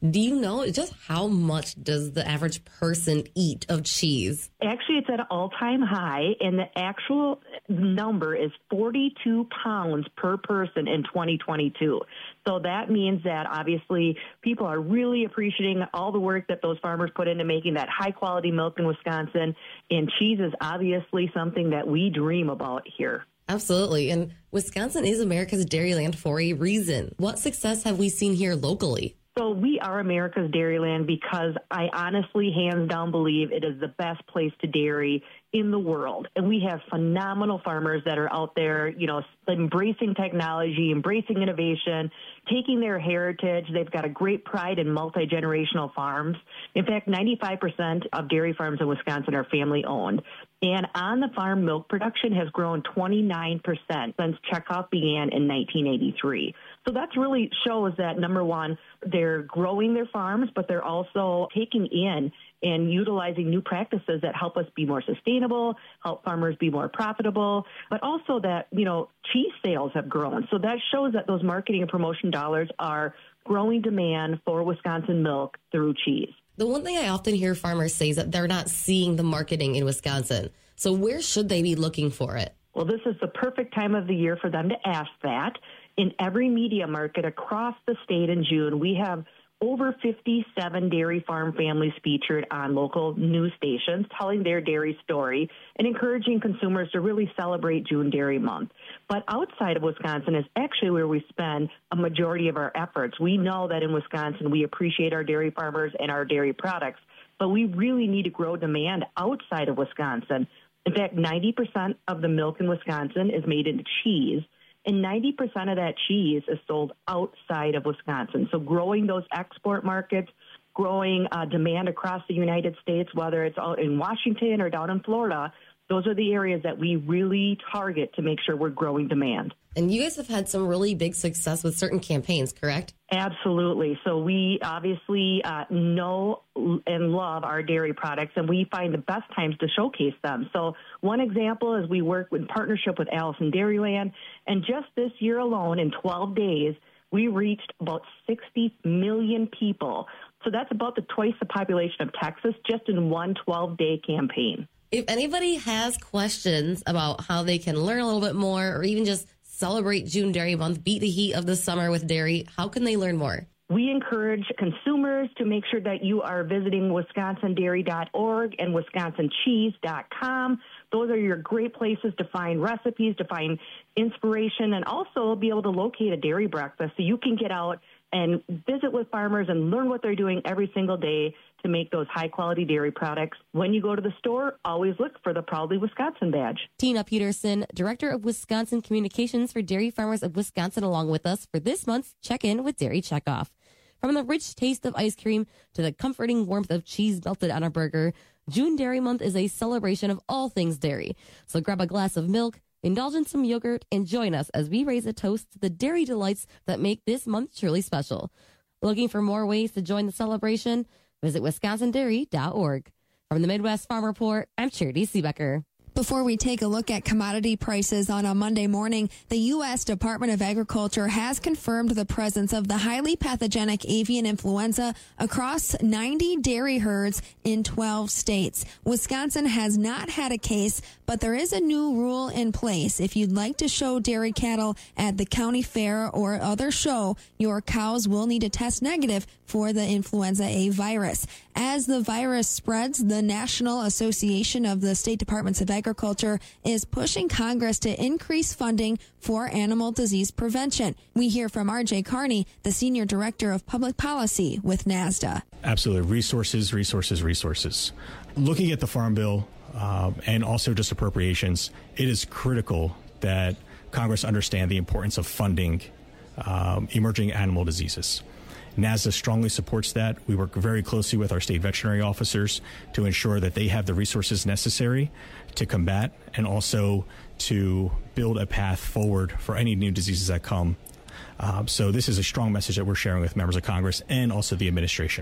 Do you know just how much does the average person eat of cheese? Actually, it's at an all-time high, and the actual number is forty-two pounds per person in twenty twenty-two. So that means that obviously people are really appreciating all the work that those farmers put into making that high-quality milk in Wisconsin, and cheese is obviously something that we dream about here. Absolutely. And Wisconsin is America's dairyland for a reason. What success have we seen here locally? So we are America's dairyland because I honestly, hands down, believe it is the best place to dairy in the world. And we have phenomenal farmers that are out there, you know, embracing technology, embracing innovation, taking their heritage. They've got a great pride in multi-generational farms. In fact, ninety-five percent of dairy farms in Wisconsin are family-owned. And on-the-farm milk production has grown twenty-nine percent since checkoff began in nineteen eighty-three. So that really shows that, number one, they're growing their farms, but they're also taking in and utilizing new practices that help us be more sustainable, help farmers be more profitable, but also that, you know, cheese sales have grown. So that shows that those marketing and promotion dollars are growing demand for Wisconsin milk through cheese. The one thing I often hear farmers say is that they're not seeing the marketing in Wisconsin. So where should they be looking for it? Well, this is the perfect time of the year for them to ask that. In every media market across the state in June, we have over fifty-seven dairy farm families featured on local news stations telling their dairy story and encouraging consumers to really celebrate June Dairy Month. But outside of Wisconsin is actually where we spend a majority of our efforts. We know that in Wisconsin we appreciate our dairy farmers and our dairy products, but we really need to grow demand outside of Wisconsin. In fact, ninety percent of the milk in Wisconsin is made into cheese, and ninety percent of that cheese is sold outside of Wisconsin. So growing those export markets, growing uh, demand across the United States, whether it's out in Washington or down in Florida, those are the areas that we really target to make sure we're growing demand. And you guys have had some really big success with certain campaigns, correct? Absolutely. So we obviously uh, know and love our dairy products, and we find the best times to showcase them. So one example is we work in partnership with Allison Dairyland, and just this year alone, in twelve days, we reached about sixty million people. So that's about the twice the population of Texas just in one twelve-day campaign. If anybody has questions about how they can learn a little bit more or even just celebrate June Dairy Month, beat the heat of the summer with dairy, how can they learn more? We encourage consumers to make sure that you are visiting wisconsin dairy dot org and wisconsin cheese dot com. Those are your great places to find recipes, to find inspiration, and also be able to locate a dairy breakfast so you can get out and visit with farmers and learn what they're doing every single day to make those high-quality dairy products. When you go to the store, always look for the Proudly Wisconsin badge. Tina Peterson, Director of Wisconsin Communications for Dairy Farmers of Wisconsin, along with us for this month's Check-In with Dairy Checkoff. From the rich taste of ice cream to the comforting warmth of cheese melted on a burger, June Dairy Month is a celebration of all things dairy. So grab a glass of milk, indulge in some yogurt, and join us as we raise a toast to the dairy delights that make this month truly special. Looking for more ways to join the celebration? Visit wisconsin dairy dot org. From the Midwest Farm Report, I'm Charity Seebecker. Before we take a look at commodity prices on a Monday morning, the U S Department of Agriculture has confirmed the presence of the highly pathogenic avian influenza across ninety dairy herds in twelve states. Wisconsin has not had a case, but there is a new rule in place. If you'd like to show dairy cattle at the county fair or other show, your cows will need to test negative for the influenza A virus. As the virus spreads, the National Association of the State Departments of Agriculture is pushing Congress to increase funding for animal disease prevention. We hear from R J Carney, the Senior Director of Public Policy with NASDA. Absolutely. Resources, resources, resources. Looking at the Farm Bill uh, and also just appropriations, it is critical that Congress understand the importance of funding um, emerging animal diseases. NASDA strongly supports that. We work very closely with our state veterinary officers to ensure that they have the resources necessary to combat and also to build a path forward for any new diseases that come. Uh, so this is a strong message that we're sharing with members of Congress and also the administration.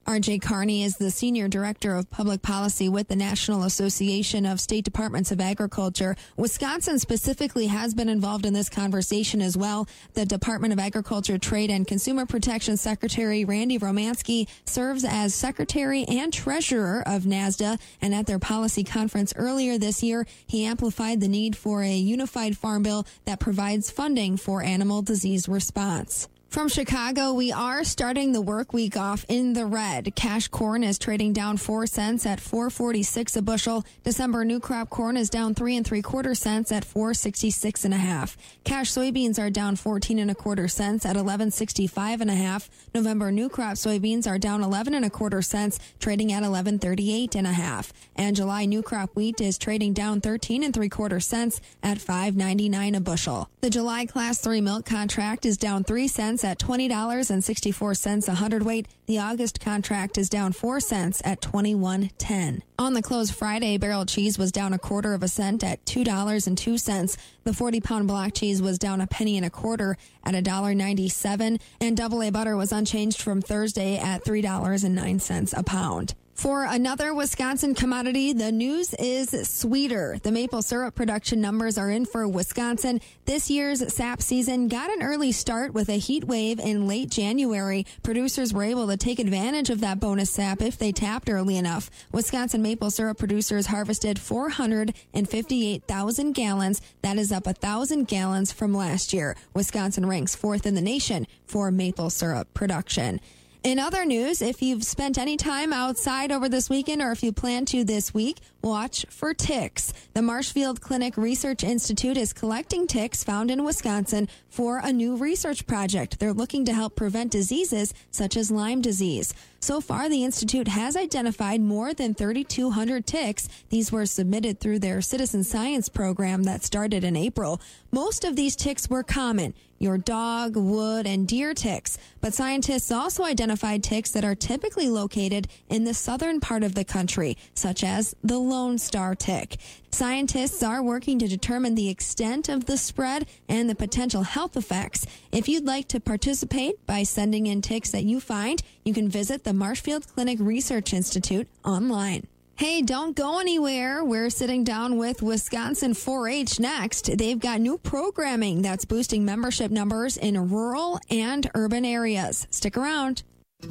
R J Carney is the Senior Director of Public Policy with the National Association of State Departments of Agriculture. Wisconsin specifically has been involved in this conversation as well. The Department of Agriculture, Trade, and Consumer Protection Secretary Randy Romanski serves as Secretary and Treasurer of NASDA, and at their policy conference earlier this year, he amplified the need for a unified farm bill that provides funding for animal disease response. From Chicago, we are starting the work week off in the red. Cash corn is trading down four cents at four forty-six a bushel. December new crop corn is down three and three quarter cents at four sixty-six and a half. Cash soybeans are down fourteen and a quarter cents at eleven sixty-five and a half. November new crop soybeans are down eleven and a quarter cents, trading at eleven thirty-eight and a half. And July new crop wheat is trading down thirteen and three quarter cents at five ninety-nine a bushel. The July class three milk contract is down three cents at twenty dollars and sixty-four cents a hundredweight. The August contract is down four cents at twenty-one ten. On the close Friday, barrel cheese was down a quarter of a cent at two dollars and two cents. The forty pound block cheese was down a penny and a quarter at one dollar ninety-seven, and double A butter was unchanged from Thursday at three dollars and nine cents a pound. For another Wisconsin commodity, the news is sweeter. The maple syrup production numbers are in for Wisconsin. This year's sap season got an early start with a heat wave in late January. Producers were able to take advantage of that bonus sap if they tapped early enough. Wisconsin maple syrup producers harvested four hundred fifty-eight thousand gallons. That is up one thousand gallons from last year. Wisconsin ranks fourth in the nation for maple syrup production. In other news, if you've spent any time outside over this weekend or if you plan to this week, watch for ticks. The Marshfield Clinic Research Institute is collecting ticks found in Wisconsin for a new research project. They're looking to help prevent diseases such as Lyme disease. So far, the Institute has identified more than thirty-two hundred ticks. These were submitted through their citizen science program that started in April. Most of these ticks were common, your dog, wood, and deer ticks. But scientists also identified ticks that are typically located in the southern part of the country, such as the Lone Star tick. Scientists are working to determine the extent of the spread and the potential health effects. If you'd like to participate by sending in ticks that you find, you can visit the Marshfield Clinic Research Institute online. Hey, don't go anywhere. We're sitting down with Wisconsin four H next. They've got new programming that's boosting membership numbers in rural and urban areas. Stick around.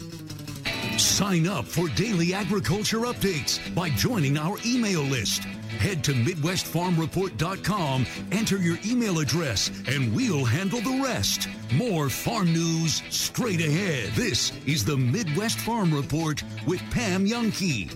Sign up for daily agriculture updates by joining our email list. Head to Midwest Farm Report dot com, enter your email address, and we'll handle the rest. More farm news straight ahead. This is the Midwest Farm Report with Pam Youngkey.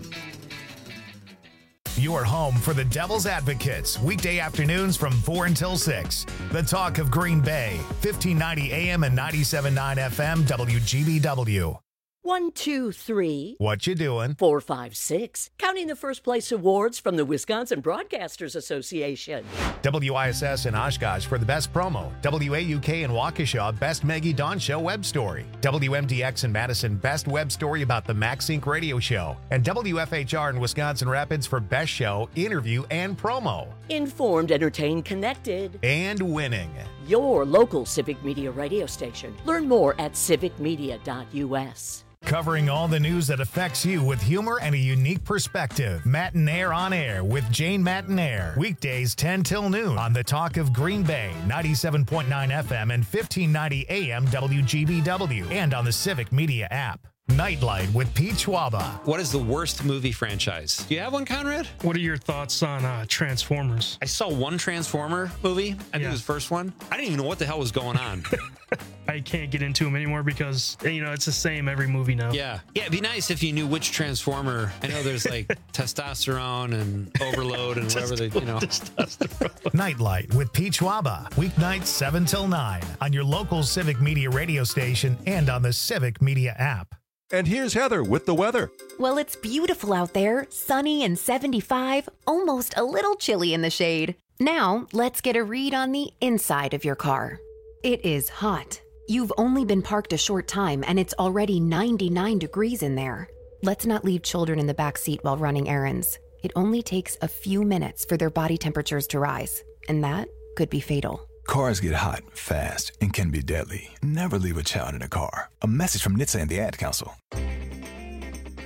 Your home for the Devil's Advocates, weekday afternoons from four until six. The talk of Green Bay, fifteen ninety A M and ninety-seven point nine F M W G B W. One, two, three. What you doing? Four, five, six. Counting the first place awards from the Wisconsin Broadcasters Association. W I S S in Oshkosh for the best promo. W A U K in Waukesha, best Maggie Dawn Show web story. W M D X in Madison, best web story about the Max Inc radio show. And W F H R in Wisconsin Rapids for best show, interview, and promo. Informed, entertained, connected. And winning. Your local Civic Media radio station. Learn more at civic media dot U S. Covering all the news that affects you with humor and a unique perspective. Matinaire on Air with Jane Matinaire. Weekdays ten till noon on the Talk of Green Bay, ninety-seven point nine F M and fifteen ninety A M W G B W, and on the Civic Media app. Nightlight with Pete Schwaba. What is the worst movie franchise? Do you have one, Conrad? What are your thoughts on uh, Transformers? I saw one Transformer movie. I think Yeah. it was the first one. I didn't even know what the hell was going on. I can't get into them anymore because, you know, it's the same every movie now. Yeah. Yeah, it'd be nice if you knew which Transformer. I know there's like testosterone and overload and whatever they, you know. Nightlight with Pete Schwaba. Weeknights seven till nine on your local Civic Media radio station and on the Civic Media app. And here's Heather with the weather. Well, it's beautiful out there, sunny and seventy-five, almost a little chilly in the shade. Now, let's get a read on the inside of your car. It is hot. You've only been parked a short time and it's already ninety-nine degrees in there. Let's not leave children in the back seat while running errands. It only takes a few minutes for their body temperatures to rise, and that could be fatal. Cars get hot, fast, and can be deadly. Never leave a child in a car. A message from N H T S A and the Ad Council.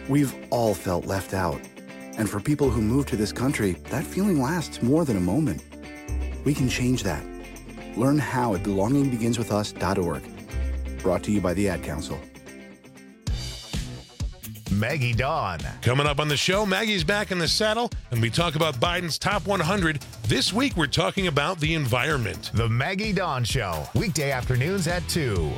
We've all felt left out. And for people who move to this country, that feeling lasts more than a moment. We can change that. Learn how at belonging begins with us dot org. Brought to you by the Ad Council. Maggie Dawn. Coming up on the show, Maggie's back in the saddle, and we talk about Biden's top one hundred. This week, we're talking about the environment. The Maggie Dawn Show, weekday afternoons at two.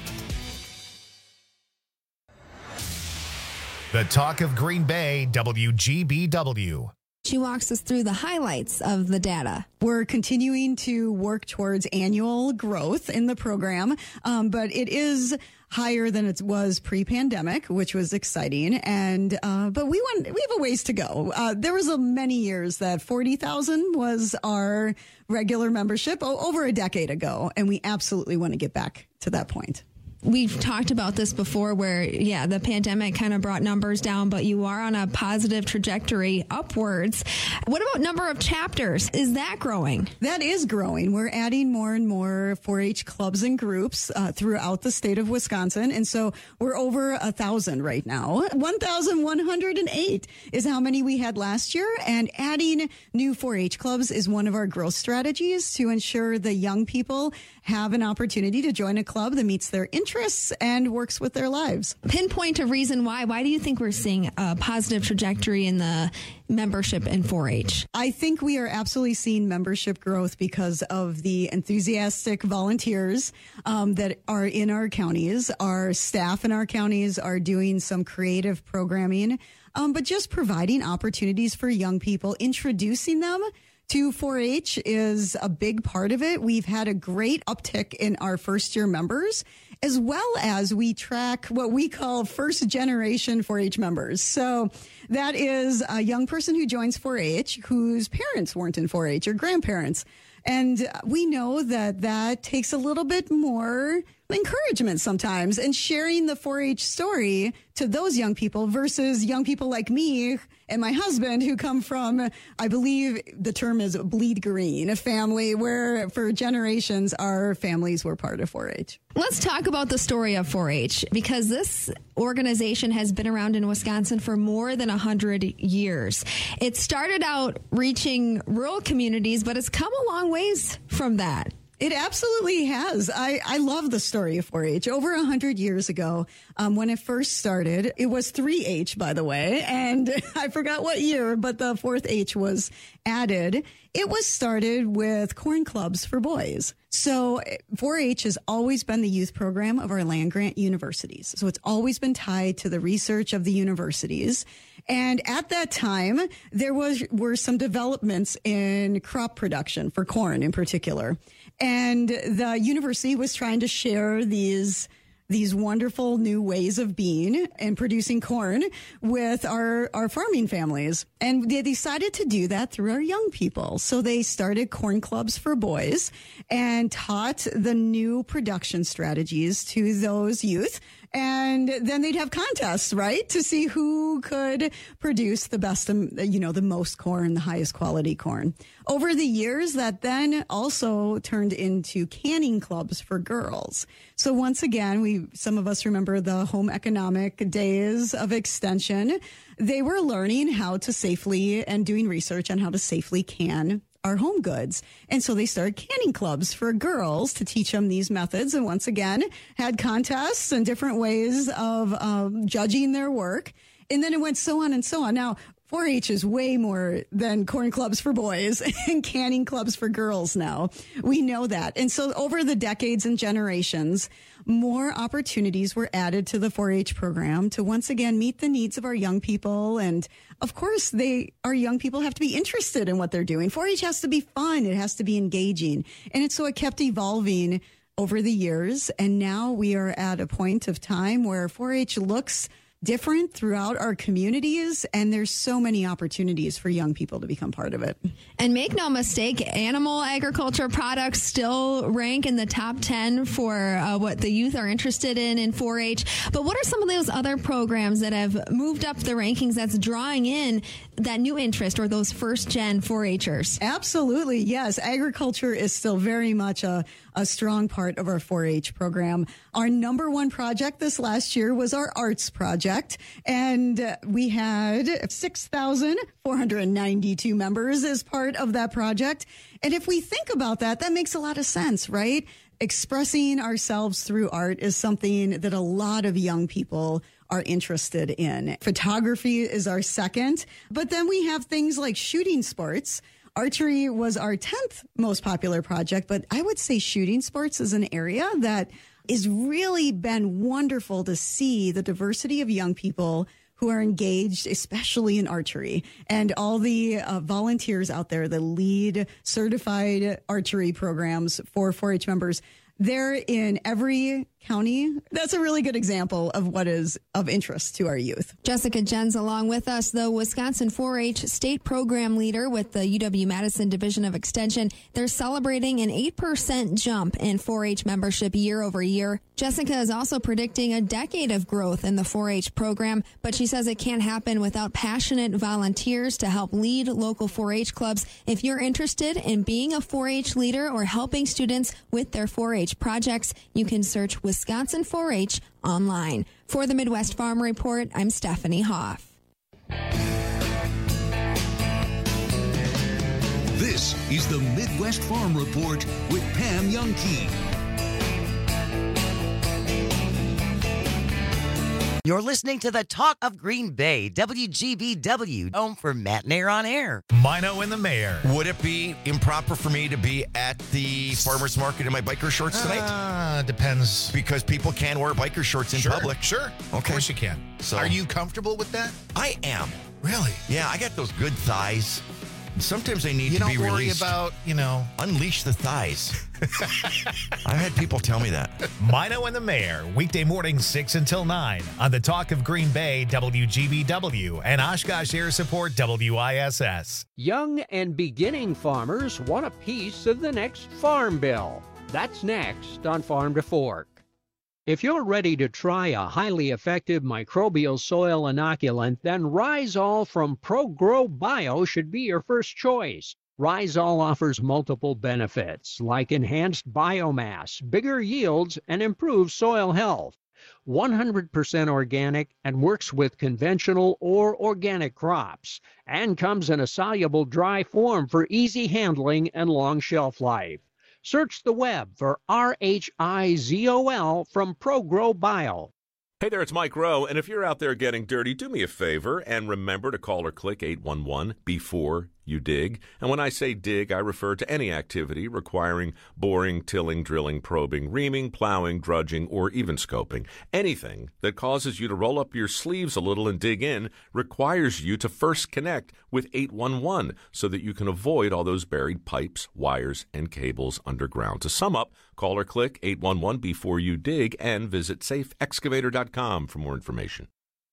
The talk of Green Bay, W G B W. She walks us through the highlights of the data. We're continuing to work towards annual growth in the program, um, but it is higher than it was pre-pandemic, which was exciting. And uh, but we want we have a ways to go. Uh, there was a many years that forty thousand was our regular membership o- over a decade ago, and we absolutely want to get back to that point. We've talked about this before where, yeah, the pandemic kind of brought numbers down, but you are on a positive trajectory upwards. What about number of chapters? Is that growing? That is growing. We're adding more and more four H clubs and groups uh, throughout the state of Wisconsin. And so we're over a thousand right now. one thousand one hundred eight is how many we had last year. And adding new four H clubs is one of our growth strategies to ensure the young people have an opportunity to join a club that meets their interests and works with their lives. Pinpoint a reason why. Why do you think we're seeing a positive trajectory in the membership in four H? I think we are absolutely seeing membership growth because of the enthusiastic volunteers um, that are in our counties. Our staff in our counties are doing some creative programming, um, but just providing opportunities for young people, introducing them to four H is a big part of it. We've had a great uptick in our first year members, as well as we track what we call first generation four H members. So that is a young person who joins four H whose parents weren't in four H or grandparents. And we know that that takes a little bit more encouragement sometimes, and sharing the four H story to those young people versus young people like me and my husband who come from, I believe the term is bleed green, a family where for generations our families were part of four H. Let's talk about the story of four H, because this organization has been around in Wisconsin for more than one hundred years. It started out reaching rural communities, but it's come a long ways from that. It absolutely has. I, I love the story of four H. Over one hundred years ago, um, when it first started, it was three H, by the way, and I forgot what year, but the fourth H was added. It was started with corn clubs for boys. So four H has always been the youth program of our land-grant universities. So it's always been tied to the research of the universities. And at that time, there was were some developments in crop production for corn in particular. And the university was trying to share these these wonderful new ways of being and producing corn with our, our farming families. And they decided to do that through our young people. So they started corn clubs for boys and taught the new production strategies to those youth. And then they'd have contests, right, to see who could produce the best, you know, the most corn, the highest quality corn. Over the years, that then also turned into canning clubs for girls. So once again, we some of us remember the home economic days of extension. They were learning how to safely and doing research on how to safely can our home goods. And so they started canning clubs for girls to teach them these methods. And once again, had contests and different ways of um, judging their work. And then it went so on and so on. Now, four H is way more than corn clubs for boys and canning clubs for girls now. We know that. And so over the decades and generations, more opportunities were added to the four H program to once again meet the needs of our young people. And of course, they our young people have to be interested in what they're doing. four H has to be fun. It has to be engaging. And it's so it kept evolving over the years. And now we are at a point of time where four H looks different throughout our communities, and there's so many opportunities for young people to become part of it. And make no mistake, animal agriculture products still rank in the top ten for uh, what the youth are interested in in four H. But what are some of those other programs that have moved up the rankings that's drawing in that new interest or those first-gen four Hers? Absolutely, yes. Agriculture is still very much a, a strong part of our four H program. Our number one project this last year was our arts project. project, and uh, we had six thousand four hundred ninety-two members as part of that project. And if we think about that, that makes a lot of sense, right? Expressing ourselves through art is something that a lot of young people are interested in. Photography is our second, but then we have things like shooting sports. Archery was our tenth most popular project, but I would say shooting sports is an area that has really been wonderful to see the diversity of young people who are engaged, especially in archery, and all the uh, volunteers out there that lead certified archery programs for four H members. They're in every county. That's a really good example of what is of interest to our youth. Jessica Jens along with us, the Wisconsin four H state program leader with the U W-Madison Division of Extension. They're celebrating an eight percent jump in four H membership year over year. Jessica is also predicting a decade of growth in the four H program, but she says it can't happen without passionate volunteers to help lead local four H clubs. If you're interested in being a four H leader or helping students with their four H projects, you can search Wisconsin four H online. For the Midwest Farm Report, I'm Stephanie Hoff. This is the Midwest Farm Report with Pam Youngkey. You're listening to the Talk of Green Bay, W G B W, home for Matt Nair on Air. Mino and the Mayor. Would it be improper for me to be at the farmer's market in my biker shorts tonight? Uh, depends. Because people can wear biker shorts in Sure, public. Sure. Okay. Of course you can. So, are you comfortable with that? I am. Really? Yeah, I got those good thighs. Sometimes they need you to be don't worry released. about, you know... Unleash the thighs. I've had people tell me that. Mino and the Mayor, weekday mornings six until nine on the Talk of Green Bay, W G B W, and Oshkosh Air Support, W I S S. Young and beginning farmers want a piece of the next Farm Bill. That's next on Farm to Fork. If you're ready to try a highly effective microbial soil inoculant, then Rhizol from ProGrow Bio should be your first choice. Rhizol offers multiple benefits like enhanced biomass, bigger yields, and improved soil health. one hundred percent organic and works with conventional or organic crops, and comes in a soluble dry form for easy handling and long shelf life. Search the web for R H I Z O L from ProGrow Bio. Hey there, it's Mike Rowe, and if you're out there getting dirty, do me a favor and remember to call or click eight one one before you dig. And when I say dig, I refer to any activity requiring boring, tilling, drilling, probing, reaming, plowing, drudging, or even scoping. Anything that causes you to roll up your sleeves a little and dig in requires you to first connect with eight one one so that you can avoid all those buried pipes, wires, and cables underground. To sum up, call or click eight one one before you dig and visit safe excavator dot com for more information.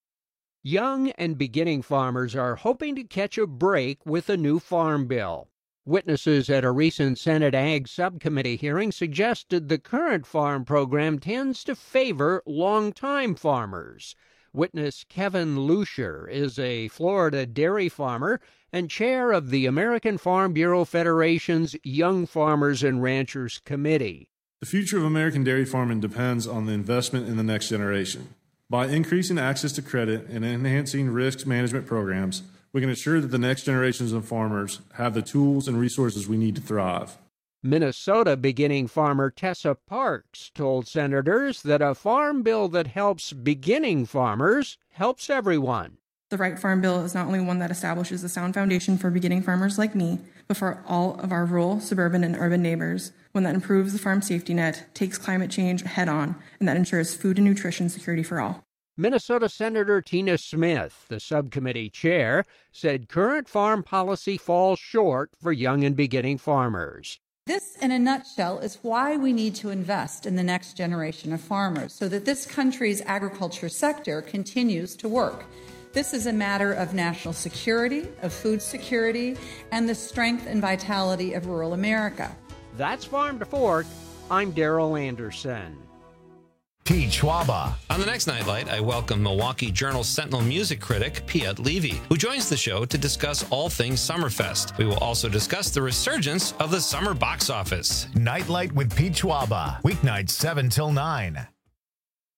Young and beginning farmers are hoping to catch a break with a new farm bill. Witnesses at a recent Senate Ag Subcommittee hearing suggested the current farm program tends to favor longtime farmers. Witness Kevin Lucier is a Florida dairy farmer and chair of the American Farm Bureau Federation's Young Farmers and Ranchers Committee. The future of American dairy farming depends on the investment in the next generation. By increasing access to credit and enhancing risk management programs, we can ensure that the next generations of farmers have the tools and resources we need to thrive. Minnesota beginning farmer Tessa Parks told senators that a farm bill that helps beginning farmers helps everyone. The Right Farm Bill is not only one that establishes a sound foundation for beginning farmers like me, but for all of our rural, suburban, and urban neighbors, one that improves the farm safety net, takes climate change head on, and that ensures food and nutrition security for all. Minnesota Senator Tina Smith, the subcommittee chair, said current farm policy falls short for young and beginning farmers. This, in a nutshell, is why we need to invest in the next generation of farmers, so that this country's agriculture sector continues to work. This is a matter of national security, of food security, and the strength and vitality of rural America. That's Farm to Fork. I'm Daryl Anderson. Pete Schwaba. On the next Nightlight, I welcome Milwaukee Journal Sentinel music critic Piet Levy, who joins the show to discuss all things Summerfest. We will also discuss the resurgence of the summer box office. Nightlight with Pete Schwaba. Weeknights seven till nine.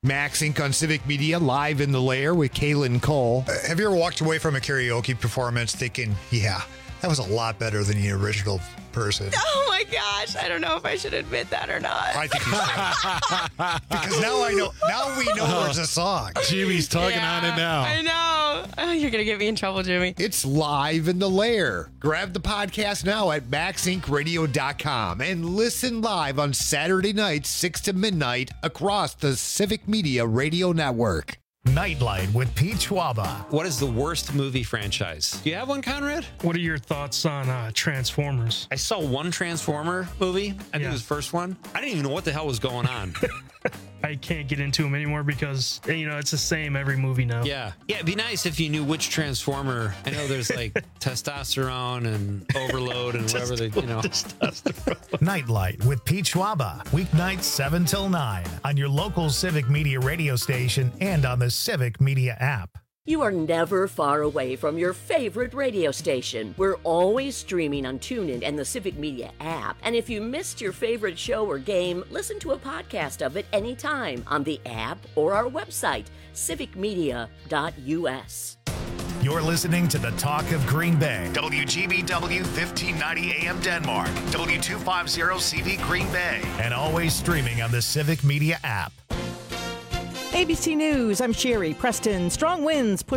Max Incorporated on Civic Media, live in the lair with Kaylin Cole. Uh, have you ever walked away from a karaoke performance thinking, yeah, that was a lot better than the original person? Oh my gosh, I don't know if I should admit that or not. I think you should. Because now I know, now we know there's a song. Jimmy's tugging Yeah, on it now. I know. Oh, you're going to get me in trouble, Jimmy. It's live in the lair. Grab the podcast now at max inc radio dot com and listen live on Saturday nights, six to midnight, across the Civic Media Radio Network. Nightlight with Pete Schwaba. What is the worst movie franchise? Do you have one, Conrad? What are your thoughts on uh, Transformers? I saw one Transformer movie. I think Yeah. it was the first one. I didn't even know what the hell was going on. I can't get into them anymore because, you know, it's the same every movie now. Yeah. Yeah, it'd be nice if you knew which Transformer. I know there's like testosterone and overload and whatever they, you know. Nightlight with Pete Schwaba. Weeknights seven till nine on your local Civic Media radio station and on the Civic Media app. You are never far away from your favorite radio station. We're always streaming on TuneIn and the Civic Media app. And if you missed your favorite show or game, listen to a podcast of it anytime on the app or our website, civic media dot u s. You're listening to the Talk of Green Bay. W G B W fifteen ninety A M Denmark. W two fifty C V Green Bay. And always streaming on the Civic Media app. A B C News, I'm Sherry Preston. Strong winds push